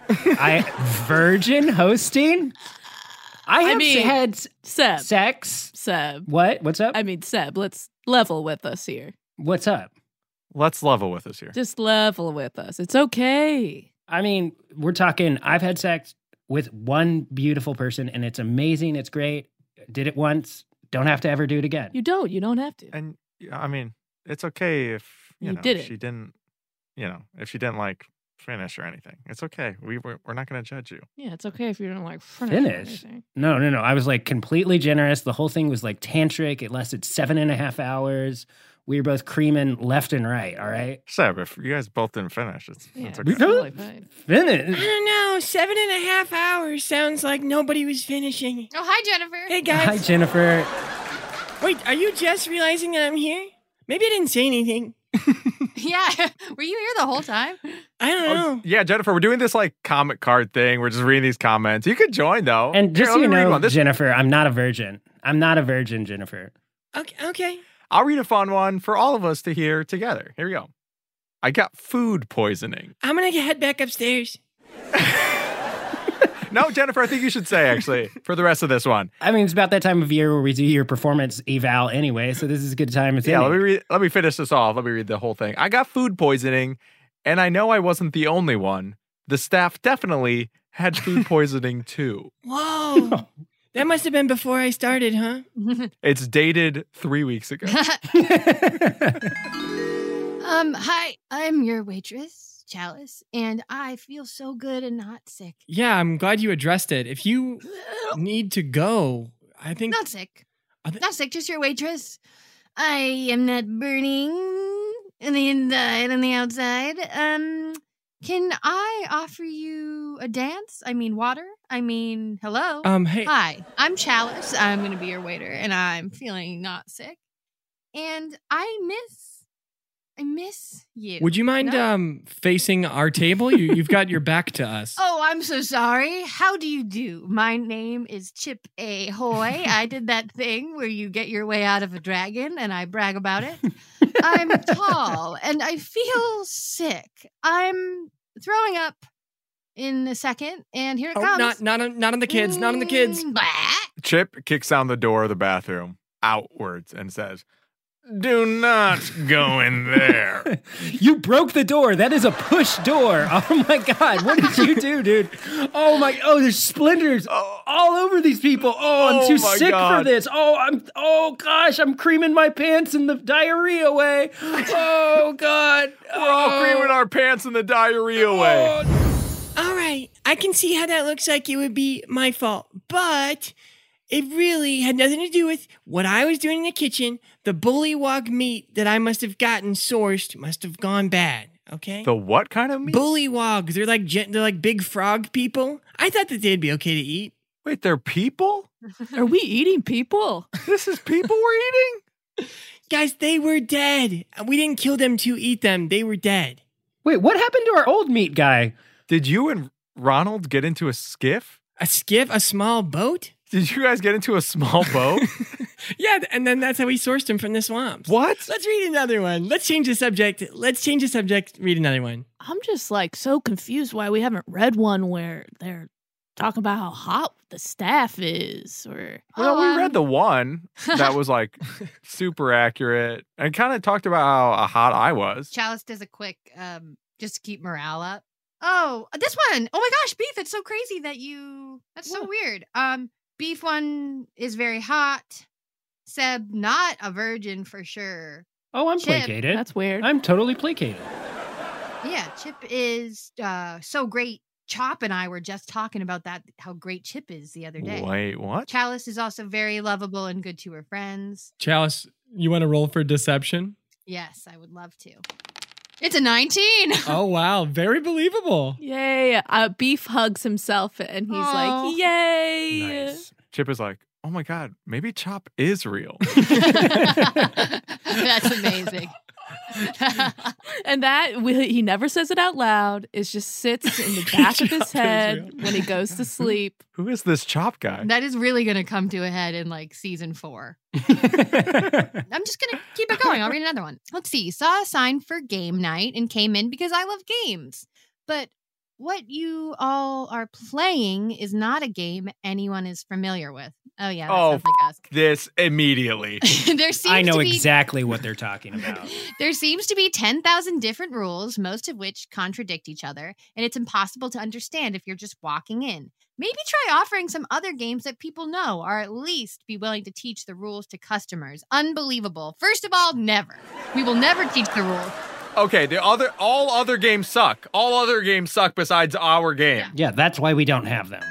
hosting. I have had Seb. sex. Seb. What? What's up? I mean, Seb, let's level with us here. What's up? Let's level with us here. Just level with us. It's okay. I mean, we're talking, I've had sex with one beautiful person and it's amazing. It's great. Did it once. Don't have to ever do it again. You don't have to. And I mean, it's okay if you know, did it. she didn't, if she didn't like finish or anything. It's okay. We're not going to judge you. Yeah, it's okay if you don't like finish. No. I was like completely generous. The whole thing was like tantric. It lasted 7.5 hours. We were both creaming left and right, all right? Seb, if you guys both didn't finish, it's okay. Totally fine. Finish? I don't know. 7.5 hours sounds like nobody was finishing. Oh, hi, Jennifer. Hey, guys. Hi, Jennifer. Wait, are you just realizing that I'm here? Maybe I didn't say anything. Yeah. Were you here the whole time? I don't know. Yeah, Jennifer, we're doing this like comment card thing. We're just reading these comments. You could join, though. And just Here, so you let me read know, one. Jennifer, I'm not a virgin. I'm not a virgin, Jennifer. Okay. I'll read a fun one for all of us to hear together. Here we go. I got food poisoning. I'm going to head back upstairs. No, Jennifer, I think you should say, actually, for the rest of this one. I mean, it's about that time of year where we do your performance eval anyway, so this is a good time. Yeah, let me finish this off. Let me read the whole thing. I got food poisoning, and I know I wasn't the only one. The staff definitely had food poisoning, too. Whoa. That must have been before I started, huh? It's dated 3 weeks ago. Hi, I'm your waitress, Chalice, and I feel so good and not sick. Yeah, I'm glad you addressed it. If you need to go, I think... Not sick. Not sick, just your waitress. I am not burning on the inside and the outside. Can I offer you a dance? I mean, water? I mean, hello? Hey. Hi, I'm Chalice. I'm going to be your waiter, and I'm feeling not sick. And I miss you. Would you mind facing our table? You've got your back to us. Oh, I'm so sorry. How do you do? My name is Chip Ahoy. I did that thing where you get your way out of a dragon, and I brag about it. I'm tall, and I feel sick. I'm throwing up in a second, and here it comes. Not on the kids. Not on the kids. Chip kicks down the door of the bathroom outwards and says, "Do not go in there." You broke the door. That is a push door. Oh my God. What did you do, dude? Oh, there's splinters all over these people. Oh, I'm too sick for this. Oh gosh, I'm creaming my pants in the diarrhea way. Oh God. We're all creaming our pants in the diarrhea way. All right, I can see how that looks like it would be my fault, but it really had nothing to do with what I was doing in the kitchen. The bullywog meat that I must have gotten sourced must have gone bad, okay? The what kind of meat? Bullywugs. They're like big frog people. I thought that they'd be okay to eat. Wait, they're people? Are we eating people? This is people we're eating? Guys, they were dead. We didn't kill them to eat them. They were dead. Wait, what happened to our old meat guy? Did you and Ronald get into a skiff? A skiff? A small boat? Did you guys get into a small boat? Yeah, and then that's how we sourced them from the swamps. What? Let's read another one. Let's change the subject. Read another one. I'm just like so confused why we haven't read one where they're talking about how hot the staff is. Well, we read the one that was like super accurate and kind of talked about how hot I was. Chalice does a quick, just to keep morale up. Oh, this one. Oh my gosh, Beef, it's so crazy that's so weird. Beef one is very hot. Seb, not a virgin for sure. Oh, I'm Chip, placated. That's weird. I'm totally placated. Yeah, Chip is so great. Chop and I were just talking about that, how great Chip is the other day. Wait, what? Chalice is also very lovable and good to her friends. Chalice, you want to roll for deception? Yes, I would love to. It's a 19. Oh, wow. Very believable. Yay. Beef hugs himself and he's like, yay. Nice. Chip is like, oh my God, maybe Chop is real. That's amazing. And he never says it out loud. It just sits in the back of his head when he goes to sleep. Who is this Chop guy? That is really going to come to a head in like season 4. I'm just going to keep it going. I'll read another one. Let's see. Saw a sign for game night and came in because I love games. But what you all are playing is not a game anyone is familiar with. Oh, yeah. That sounds like us. This immediately. I know exactly what they're talking about. There seems to be 10,000 different rules, most of which contradict each other, and it's impossible to understand if you're just walking in. Maybe try offering some other games that people know, or at least be willing to teach the rules to customers. Unbelievable. First of all, never. We will never teach the rules. Okay, all other games suck. All other games suck besides our game. Yeah, that's why we don't have them.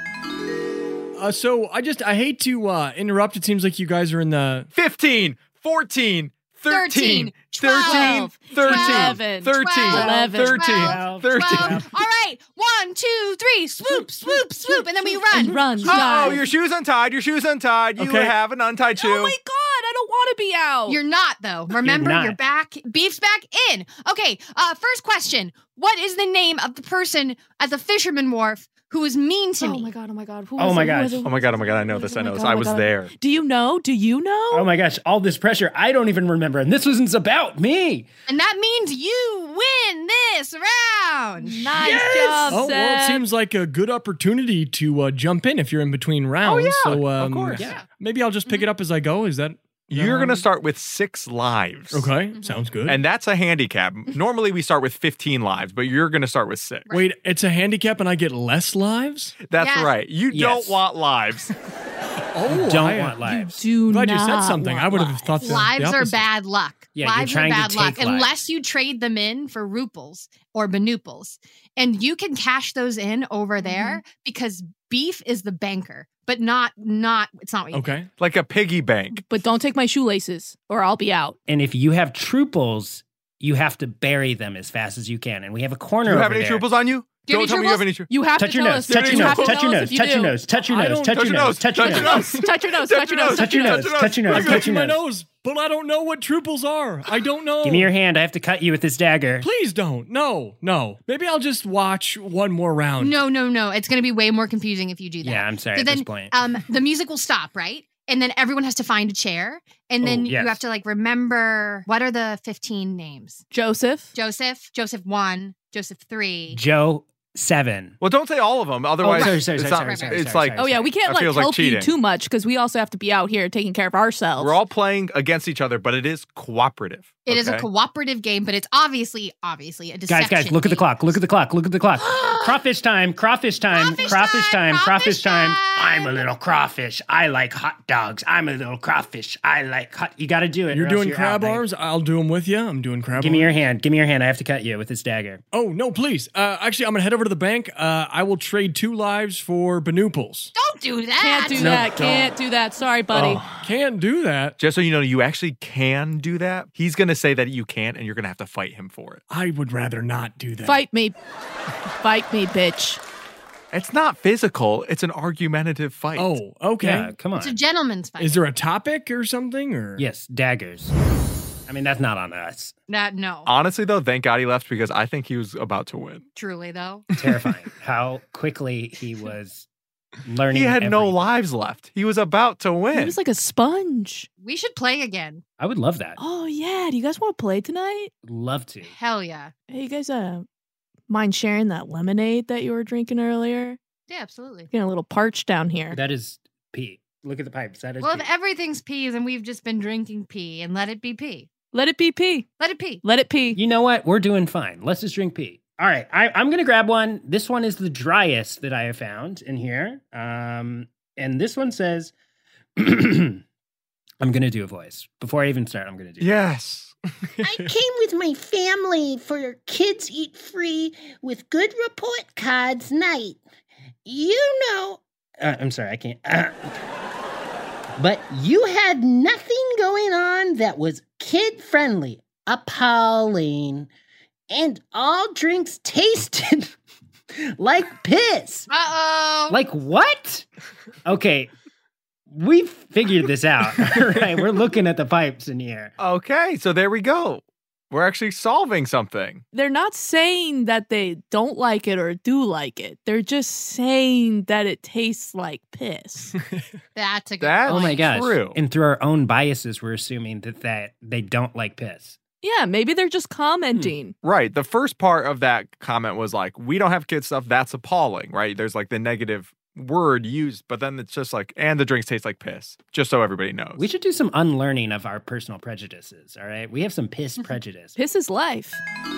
So I hate to interrupt. It seems like you guys are in the 15, 14, 13, 12, 13, 13. All right, 1, 2, 3, swoop, swoop, swoop, and then we run. And run. Oh, your shoe's untied. You Okay. have an untied shoe. Oh my God, I don't want to be out. You're not, though. Remember, not. you're back. Beef's back in. Okay, first question. What is the name of the person at the fisherman wharf who was mean to me? Oh my God, oh my God. Oh my gosh. Oh my God, I know this. I know this. I was there. Do you know? Do you know? Oh my gosh, all this pressure. I don't even remember. And this wasn't about me. And that means you win this round. Nice job, well, it Seb. seems like a good opportunity to jump in if you're in between rounds. yeah, So, of course. Yeah. Maybe I'll just pick it up as I go. Is that? You're going to start with 6 lives. Okay, sounds good. And that's a handicap. Normally we start with 15 lives, but you're going to start with 6. Wait, it's a handicap and I get less lives? That's Yes. right. You Yes. don't want lives. Oh, Don't want lives. Do Glad you not said something. want I would have lives. thought the Lives are opposite. bad luck. Yeah, lives you're are trying to bad luck take lives. unless you trade them in for ruples or manuples. And you can cash those in over there because Beef is the banker. but not. It's not what you think. Okay. Like a piggy bank. But don't take my shoelaces or I'll be out. And if you have trooples, you have to bury them as fast as you can. And we have a corner Do you over have any there. trooples on you? Do you have Don't tell any me you have trooples? any trooples. You have Touch to your tell nose, us. touch your You nose, have to touch your tell us nose, if you touch your do. nose, touch your I nose, don't- touch your nose, touch your nose. Touch your nose. Touch your nose. Touch your nose, touch your nose, I got touch you your my nose. nose, but I don't know what trooples are. I don't know. Give me your hand. I have to cut you with this dagger. Please don't. No. Maybe I'll just watch one more round. No. It's going to be way more confusing if you do that. Yeah, I'm sorry So at then, this point. the music will stop, right? And then everyone has to find a chair. And then yes. you have to like remember, what are the 15 names? Joseph. Joseph 1, Joseph 3. Joe 7. Well, don't say all of them. Otherwise, sorry, it's sorry, not- sorry, it's sorry, like Oh yeah, we can't That like feels like help you cheating. too much because we also have to be out here taking care of ourselves. we're all playing against each other, but it is cooperative. It is a okay? cooperative game, but it's obviously a deception. Guys, look at the game. clock. Look at the clock. Look at the clock. Crawfish time. Crawfish time. Crawfish time. Crawfish time. I'm a little crawfish. I like hot dogs. I'm a little crawfish. I like hot. You got to do it. You're or else doing crab out, mate. arms? I'll do them with you. I'm doing crab Give me your arms. hand. Give me your hand. I have to cut you with this dagger. Oh, no, please. Actually, I'm going to head over to the bank. I will trade 2 lives for Banooples. Don't do that. Can't do No, that. don't. Can't do that. Sorry, buddy. Oh, can't do that. Just so you know, you actually can do that. He's going to say that you can't, and you're going to have to fight him for it. I would rather not do that. Fight me. Fight me, bitch. It's not physical. It's an argumentative fight. Oh, okay. Yeah, come on. It's a gentleman's fight. Is there a topic or something? Or Yes, daggers. I mean, that's not on us. No. Honestly, though, thank God he left because I think he was about to win. Truly, though. Terrifying how quickly he was learning. He had no everything. lives left. He was about to win. He was like a sponge. We should play again. I would love that. Oh yeah. Do you guys want to play tonight? Love to. Hell yeah. Hey, you guys mind sharing that lemonade that you were drinking earlier? Yeah, absolutely. Getting a little parched down here. That is pee. Look at the pipes. That is Well, pee. if everything's peas and we've just been drinking pee, and let it be pee. Let it be pee. Let it pee. Let it pee. You know what? We're doing fine. Let's just drink pee. All right. I'm going to grab one. This one is the driest that I have found in here. And this one says, I'm going to do a voice. Before I even start, I'm going to do Yes. I came with my family for Kids Eat Free with Good Report Cards night. You know. I'm sorry. I can't. But you had nothing going on that was kid-friendly. Appalling. And all drinks tasted like piss. Uh-oh. Like what? Okay. We've figured this out. All right. We're looking at the pipes in here. Okay, so there we go. We're actually solving something. They're not saying that they don't like it or do like it. They're just saying that it tastes like piss. That's a good That's Oh my point. gosh. true. And through our own biases, we're assuming that they don't like piss. Yeah, maybe they're just commenting. Right. The first part of that comment was like, we don't have kid stuff. That's appalling, right? There's like the negative word used, but then it's just like, and the drinks taste like piss, just so everybody knows. We should do some unlearning of our personal prejudices, all right? We have some piss prejudice. Piss is life.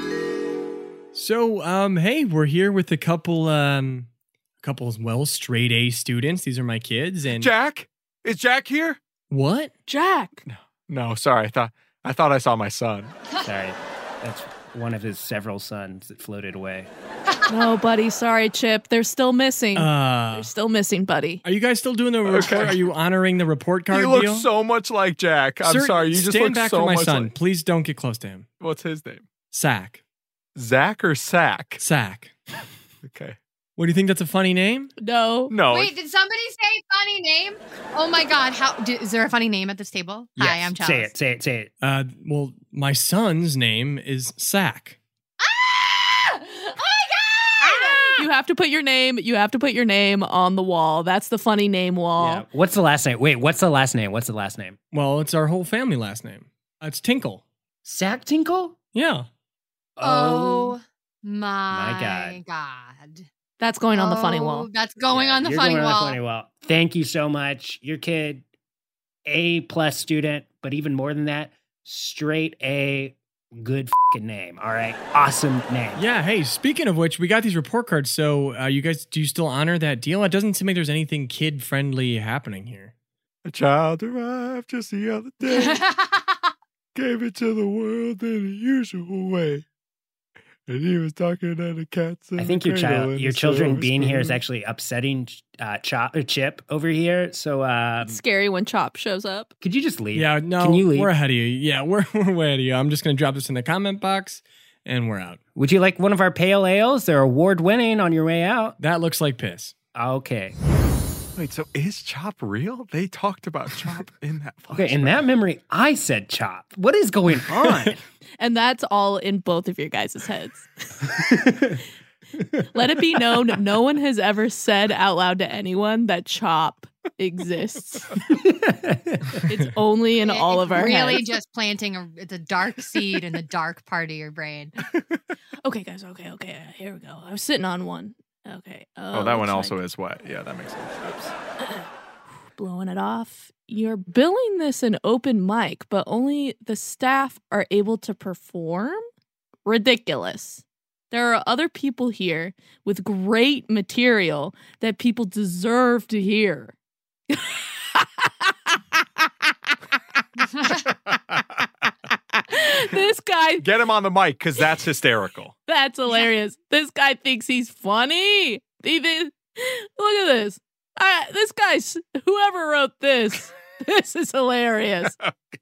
So, hey, we're here with a couple, straight A students. These are my kids. And Jack? Is Jack here? what? Jack. No, sorry. I thought I saw my son. Sorry. That's one of his several sons that floated away. No, buddy. Sorry, Chip. They're still missing. They're still missing, buddy. Are you guys still doing the report? Okay. Are you honoring the report card You look deal? so much like Jack. I'm Sir, sorry. You just stand look back so from my much son. like... Please don't get close to him. What's his name? Sack. Zach or Sack? Sack. Okay. What do you think? That's a funny name? No. No. Wait, did somebody say funny name? Oh my God. Is there a funny name at this table? Hi, Yes. I'm Chalice. Say it. Well, my son's name is Sack. Ah! Oh my God! You have to put your name. You have to put your name on the wall. That's the funny name wall. Yeah. What's the last name? Wait, what's the last name? What's the last name? Well, it's our whole family last name. It's Tinkle. Sack Tinkle? Yeah. Oh my God. God. That's going on the funny Oh, wall. That's going on the You're funny going wall. on the funny wall. Thank you so much. Your kid, A+ student, but even more than that, straight A, good fucking name. All right. Awesome name. Yeah. Hey, speaking of which, we got these report cards. So, you guys, do you still honor that deal? It doesn't seem like there's anything kid friendly happening here. A child arrived just the other day. Gave it to the world in a usual way. And he was talking to the cats. I think your children being here is actually upsetting Chip over here. So It's scary when Chop shows up. could you just leave? Yeah, no, Can you leave? we're ahead of you. Yeah, we're way ahead of you. I'm just going to drop this in the comment box, and we're out. Would you like one of our pale ales? They're award-winning on your way out. That looks like piss. Okay. Wait, so is Chop real? They talked about Chop in that flashback. Okay, in that memory, I said Chop. What is going on? And that's all in both of your guys' heads. Let it be known, no one has ever said out loud to anyone that Chop exists. It's only in all of our really heads. just planting it's a dark seed in the dark part of your brain. Okay, guys. Okay. Here we go. I was sitting on one. Okay. Oh, that one looks also like- is wet. Yeah, that makes sense. Oops. Blowing it off. You're billing this an open mic, but only the staff are able to perform? Ridiculous. There are other people here with great material that people deserve to hear. This guy, Get him on the mic because that's hysterical. that's hilarious. This guy thinks he's funny. Look at this. This guy's, whoever wrote this, this is hilarious.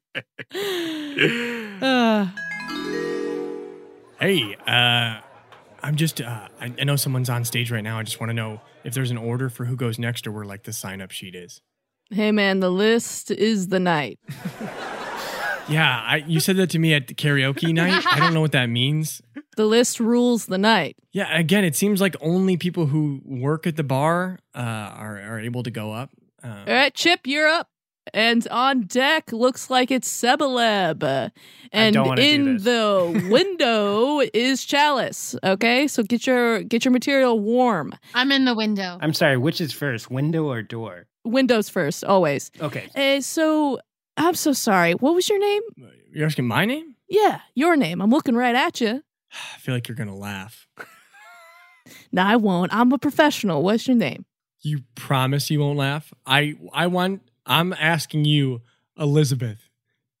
Hey, I'm just, I know someone's on stage right now. I just want to know if there's an order for who goes next or where, like, the sign-up sheet is. Hey, man, the list is the night. Yeah, you said that to me at the karaoke night. I don't know what that means. The list rules the night. Yeah, again, it seems like only people who work at the bar are able to go up. All right, Chip, you're up. And on deck looks like it's Sebeleb. And don't wanna do in this. the window is Chalice. Okay, so get your material warm. I'm in the window. I'm sorry, which is first, window or door? Windows first, always. Okay. So I'm so sorry. What was your name? You're asking my name? Yeah, your name. I'm looking right at you. I feel like you're going to laugh. No, I won't. I'm a professional. What's your name? You promise you won't laugh? I'm asking you, Elizabeth.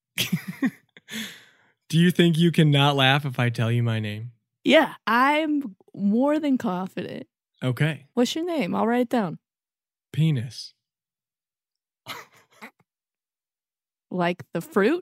Do you think you can not laugh if I tell you my name? Yeah, I'm more than confident. Okay. What's your name? I'll write it down. Penis. Like the fruit?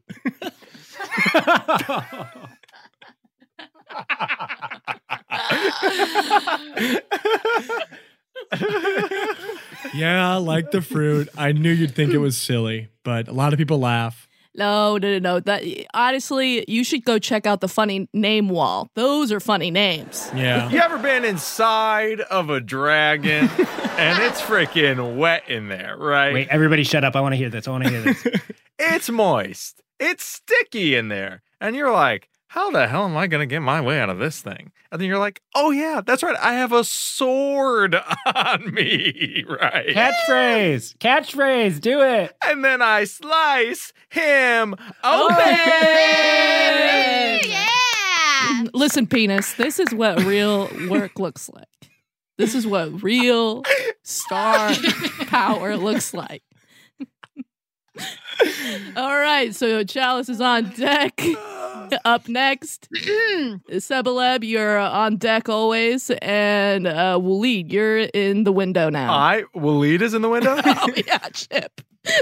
Yeah, like the fruit. I knew you'd think it was silly, but a lot of people laugh. No. That honestly, you should go check out the funny name wall. Those are funny names. Yeah. You ever been inside of a dragon and it's freaking wet in there, right? Wait, everybody shut up. I want to hear this. It's moist. It's sticky in there. And you're like, how the hell am I going to get my way out of this thing? And then you're like, oh, yeah, that's right. I have a sword on me, right? Catchphrase. Do it. And then I slice him open. Yeah. Listen, penis, this is what real work looks like. This is what real star power looks like. All right, so Chalice is on deck. Up next, Sebeleb, you're on deck always, and Waleed, you're in the window now. Waleed is in the window? Oh, yeah, Chip.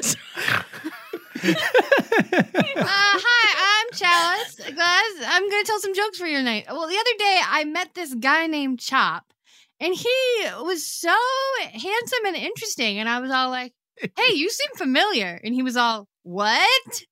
Hi, I'm Chalice. Guys, I'm going to tell some jokes for your night. Well, the other day, I met this guy named Chop, and he was so handsome and interesting, and I was all like, hey, you seem familiar. And he was all, what?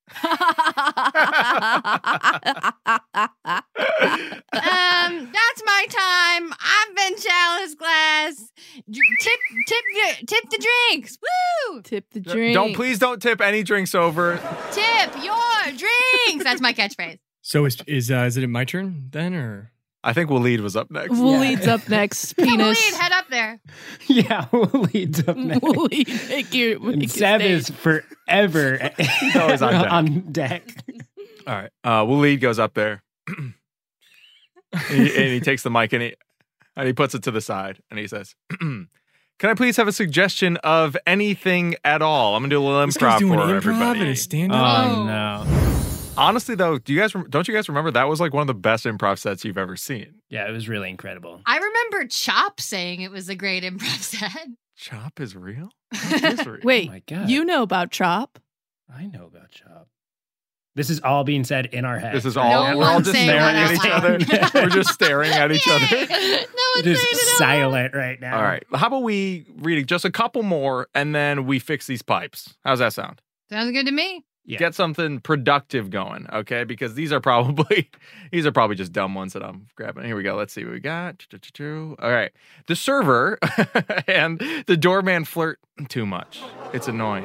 That's my time. I've been Chalice Glass. Tip the drinks. Woo! Tip the drinks. Please don't tip any drinks over. Tip your drinks. That's my catchphrase. So is it my turn then, or? I think Waleed was up next. Waleed's up next. Penis. Waleed, head up there. Yeah, Waleed's up next. Waleed, make your Seb is forever always on deck. on deck. All right. Waleed goes up there. and he takes the mic and he puts it to the side and he says, can I please have a suggestion of anything at all? I'm going to do a little This guy's improv doing for improv everybody. at his stand-up? Oh, no. Honestly, though, don't you guys remember that was like one of the best improv sets you've ever seen? Yeah, it was really incredible. I remember Chop saying it was a great improv set. Chop is real? Chop is real. Wait, Oh my God. you know about Chop? I know about Chop. This is all being said in our heads. This is all, No we're all one's just saying staring that at each out other. loud. We're just staring at each other. No one's saying Just it out loud. silent right now. All right. How about we read just a couple more and then we fix these pipes? How's that sound? Sounds good to me. Yeah. Get something productive going, okay? Because these are probably just dumb ones that I'm grabbing. Here we go. Let's see what we got. All right. The server and the doorman flirt too much. It's annoying.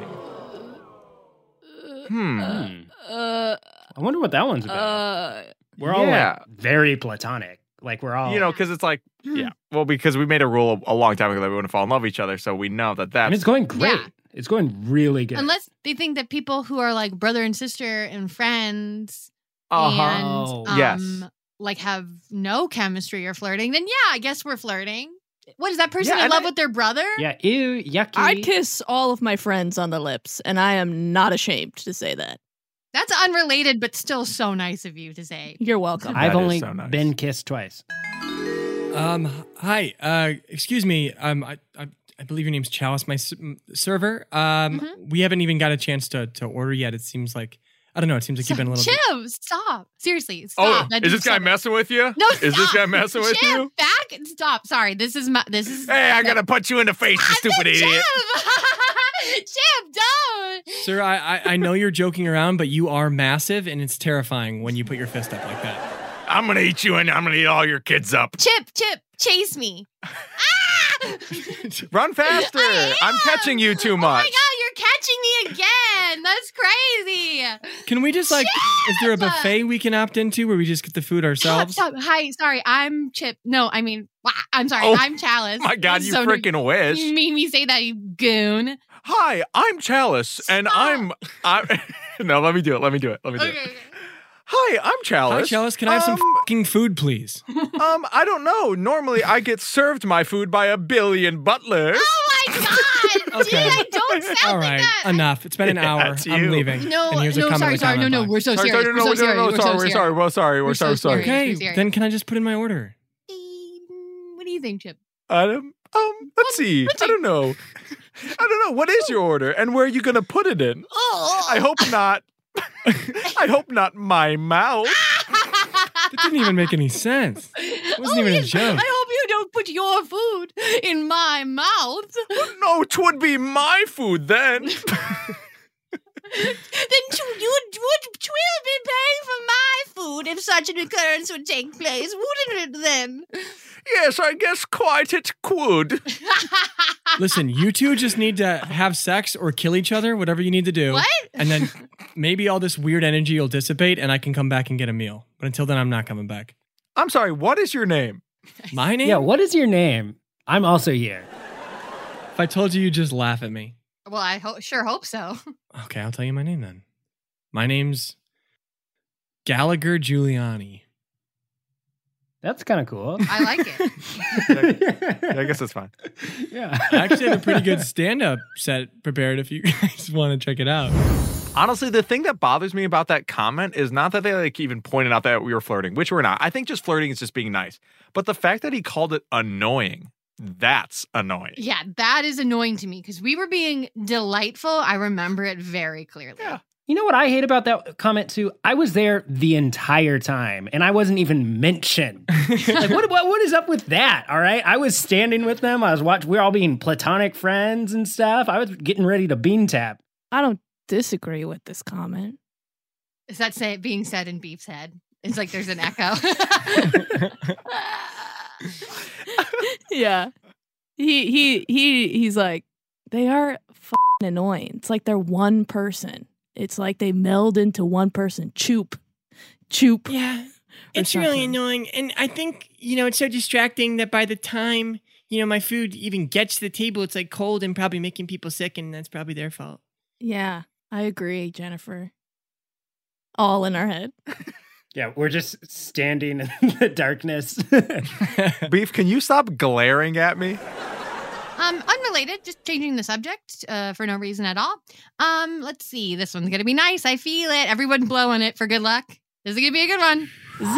I wonder what that one's about. We're all like very platonic. Like we're all, because it's like, well, because we made a rule a long time ago that we wouldn't fall in love with each other, so we know that that's... and it's going great. Yeah. It's going really good. Unless they think that people who are like brother and sister and friends Oh, and yes. like have no chemistry or flirting, then yeah, I guess we're flirting. What is that person Yeah, in and love with their brother? Yeah, ew, yucky. I'd kiss all of my friends on the lips, and I am not ashamed to say that. That's unrelated, but still so nice of you to say. You're welcome. That I've is only so nice. been kissed twice. Hi. Excuse me. I believe your name's Chalice, my server. We haven't even got a chance to order yet. It seems like I don't know. It seems like you've been a little. Chiv, stop. Seriously, Oh, stop. That is just this guy said- messing with you? No, Is this stop. guy messing with Chiv, you? back. Stop. Sorry. This is. Hey, I gotta punch you in the face, you stupid idiot. Chiv, don't. Sir, I know you're joking around, but you are massive, and it's terrifying when you put your fist up like that. I'm gonna eat you and I'm gonna eat all your kids up. Chip, chase me. Run faster. I'm catching you too Oh much. my god, you're catching me again. That's crazy. Can we just is there a buffet we can opt into where we just get the food ourselves? Stop. Hi, sorry, I'm Chip. No, I mean, I'm sorry, Oh, I'm Chalice. My God, you So freaking wish. You made me say that, you goon. Hi, I'm Chalice, and I'm. No, let me do it. Okay. Hi, I'm Chalice. Hi, Chalice. Can I have some fucking food, please? I don't know. Normally, I get served my food by 1 billion butlers. Oh my god! Okay. Dude, I don't sound All like right, that. enough. It's been an hour. That's I'm you. leaving. No, and here's a comment in the comment box. we're so Sorry, serious. sorry, We're so serious. we're sorry. We're so sorry. serious. Okay, then can I just put in my order? What do you think, Chip? Let's see. I don't know. What is your order, and where are you gonna put it in? Oh, I hope not. I hope not my mouth. That didn't even make any sense. It wasn't even a joke. I hope you don't put your food in my mouth. No, 'twould be my food then. Then you would have been paying for my food if such an occurrence would take place, wouldn't it then? Yes, I guess quite it could. Listen, you two just need to have sex or kill each other, whatever you need to do. What? And then maybe all this weird energy will dissipate and I can come back and get a meal. But until then, I'm not coming back. I'm sorry, what is your name? My name? Yeah, what is your name? I'm also here. If I told you, you'd just laugh at me. Well, I sure hope so. Okay, I'll tell you my name then. My name's Gallagher Giuliani. That's kind of cool. I like it. Yeah, I guess that's fine. Yeah. I actually have a pretty good stand-up set prepared if you guys want to check it out. Honestly, the thing that bothers me about that comment is not that they even pointed out that we were flirting, which we're not. I think just flirting is just being nice. But the fact that he called it annoying, that's annoying. Yeah, that is annoying to me because we were being delightful. I remember it very clearly. Yeah. You know what I hate about that comment too? I was there the entire time and I wasn't even mentioned. Like, what is up with that? All right. I was standing with them. I was watching, we were all being platonic friends and stuff. I was getting ready to bean tap. I don't disagree with this comment. Is that being said in Beef's head? It's like there's an echo. Yeah. He's like, they are f***ing annoying. It's like they're one person. It's like they meld into one person. Choop. Yeah. It's something. really annoying. And I think, it's so distracting that by the time, my food even gets to the table, it's like cold and probably making people sick, and that's probably their fault. Yeah, I agree, Jennifer. All in our head. Yeah, we're just standing in the darkness. Beef, can you stop glaring at me? Unrelated, just changing the subject for no reason at all. Let's see. This one's going to be nice. I feel it. Everyone blowing it for good luck. This is going to be a good one.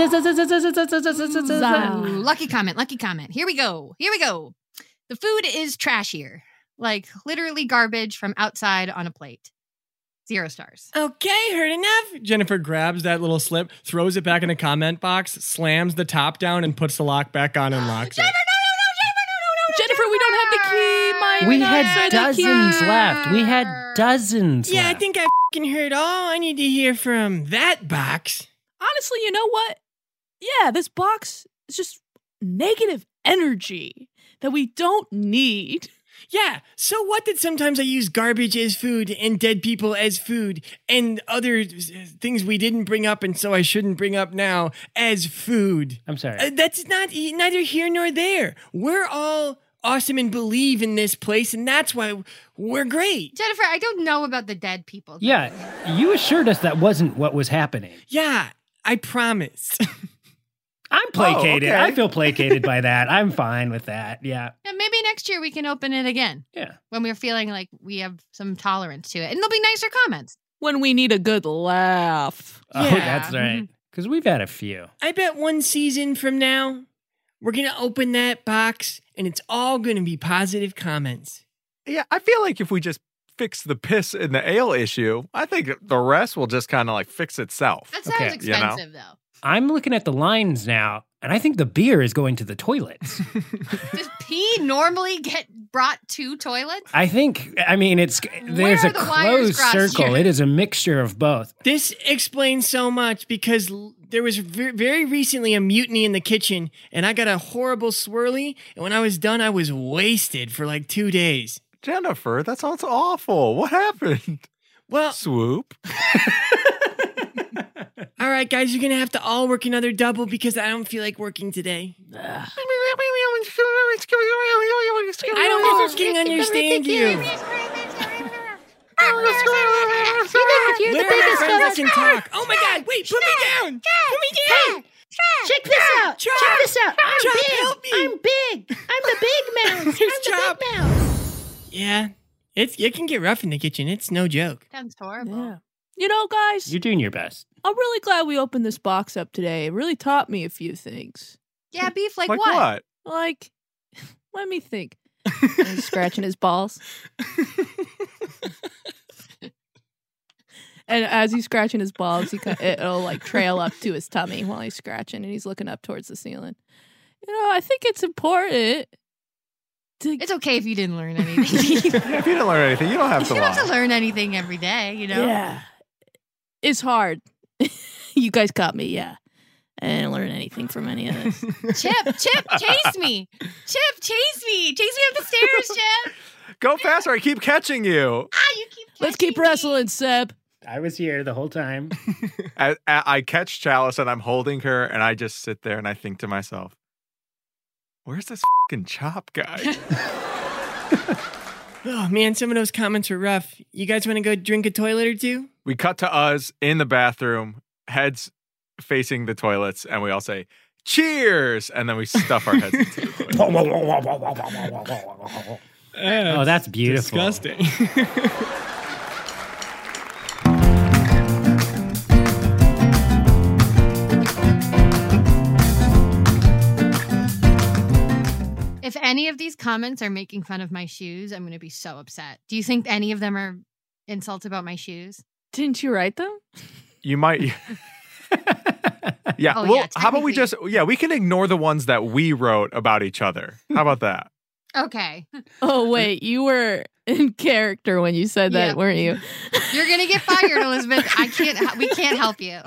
Lucky comment. Here we go. The food is trashier. Like literally garbage from outside on a plate. 0 stars. Okay, heard enough. Jennifer grabs that little slip, throws it back in the comment box, slams the top down, and puts the lock back on and locks it. Jennifer, we don't have the key. We had dozens left. We had dozens Yeah, left. I think I f***ing heard all I need to hear from that box. Honestly, you know what? Yeah, this box is just negative energy that we don't need. Yeah, so what that sometimes I use garbage as food and dead people as food and other things we didn't bring up and so I shouldn't bring up now as food. I'm sorry. That's neither here nor there. We're all awesome and believe in this place, and that's why we're great. Jennifer, I don't know about the dead people. Yeah, you assured us that wasn't what was happening. Yeah, I promise. I'm placated. Oh, okay. I feel placated by that. I'm fine with that. Yeah. And maybe next year we can open it again. Yeah. When we're feeling like we have some tolerance to it. And there'll be nicer comments. When we need a good laugh. Oh, Yeah. that's right. Because we've had a few. I bet one season from now, we're going to open that box, and it's all going to be positive comments. Yeah, I feel like if we just fix the piss in the ale issue, I think the rest will just kind of like fix itself. That sounds Okay. expensive, though. I'm looking at the lines now, and I think the beer is going to the toilets. Does pee normally get brought to toilets? I think, there's a are the wires closed crossed circle. here? It is a mixture of both. This explains so much because there was very recently a mutiny in the kitchen, and I got a horrible swirly, and when I was done, I was wasted for like 2 days. Jennifer, that sounds awful. What happened? Well, Swoop. all right, guys, you're going to have to all work another double because I don't feel like working today. I don't fucking understand you. Where are my friends that can talk? Oh my God, wait, put me down. Put me down. Check this out. Chop. Check this out. I'm Chop, big. help me. I'm big. I'm the big mouse. Here's I'm the Chop. big mouse. Yeah, it can get rough in the kitchen. It's no joke. Sounds horrible. Yeah. You know, guys, You're doing your best. I'm really glad we opened this box up today. It really taught me a few things. Yeah, Beef, like Like what? what? Like, let me think. He's scratching his balls. And as he's scratching his balls, it'll like trail up to his tummy while he's scratching, and he's looking up towards the ceiling. You know, I think it's important. It's okay if you didn't learn anything. If you didn't learn anything, you don't have to You don't have to lie. learn anything every day, you know? Yeah, it's hard. You guys caught me. Yeah, I didn't learn anything from any of this. Chip, chase me. Chip, chase me. Chase me up the stairs, Chip. Go faster. I keep catching you. You keep Let's keep catching me. wrestling, Seb. I was here the whole time. I catch Chalice and I'm holding her and I just sit there and I think to myself, where's this fucking Chop guy? Oh man, some of those comments were rough. You guys want to go drink a toilet or two? We cut to us in the bathroom, heads facing the toilets, and we all say, cheers! And then we stuff our heads into the toilet. Oh, that's beautiful. Disgusting. If any of these comments are making fun of my shoes, I'm going to be so upset. Do you think any of them are insults about my shoes? Didn't you write them? You might. Yeah. Oh, Well, yeah, how about we technically. we can ignore the ones that we wrote about each other. How about that? Okay. Oh, wait, you were in character when you said that, Yeah. weren't you? You're going to get fired, Elizabeth. We can't help you.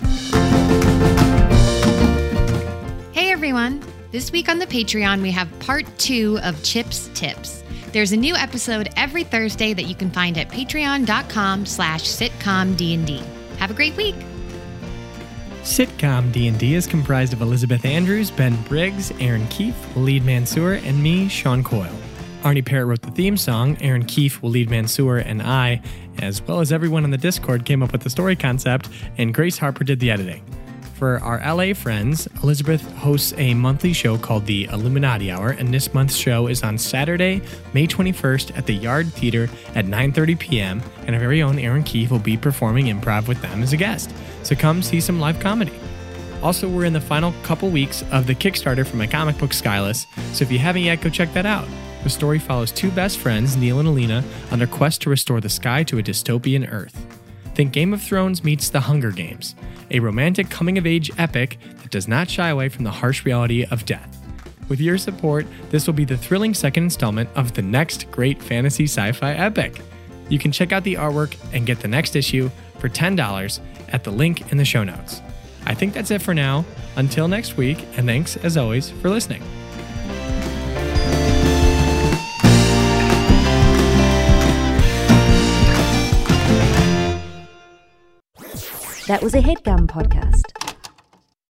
Hey, everyone. This week on the Patreon, we have part 2 of Chip's Tips. There's a new episode every Thursday that you can find at patreon.com/sitcomdnd. Have a great week. Sitcom D&D is comprised of Elizabeth Andrews, Ben Briggs, Aaron Keefe, Waleed Mansour, and me, Sean Coyle. Arnie Parrott wrote the theme song. Aaron Keefe, Waleed Mansour, and I, as well as everyone on the Discord, came up with the story concept, and Grace Harper did the editing. For our LA friends, Elizabeth hosts a monthly show called the Illuminati Hour, and this month's show is on Saturday, May 21st at the Yard Theater at 9:30 p.m., and our very own Aaron Keefe will be performing improv with them as a guest. So come see some live comedy. Also, we're in the final couple weeks of the Kickstarter for my comic book Skyless, so if you haven't yet, go check that out. The story follows two best friends, Neil and Alina, on their quest to restore the sky to a dystopian Earth. Think Game of Thrones meets The Hunger Games, a romantic coming-of-age epic that does not shy away from the harsh reality of death. With your support, this will be the thrilling second installment of the next great fantasy sci-fi epic. You can check out the artwork and get the next issue for $10 at the link in the show notes. I think that's it for now. Until next week, and thanks, as always, for listening. That was a HeadGum podcast.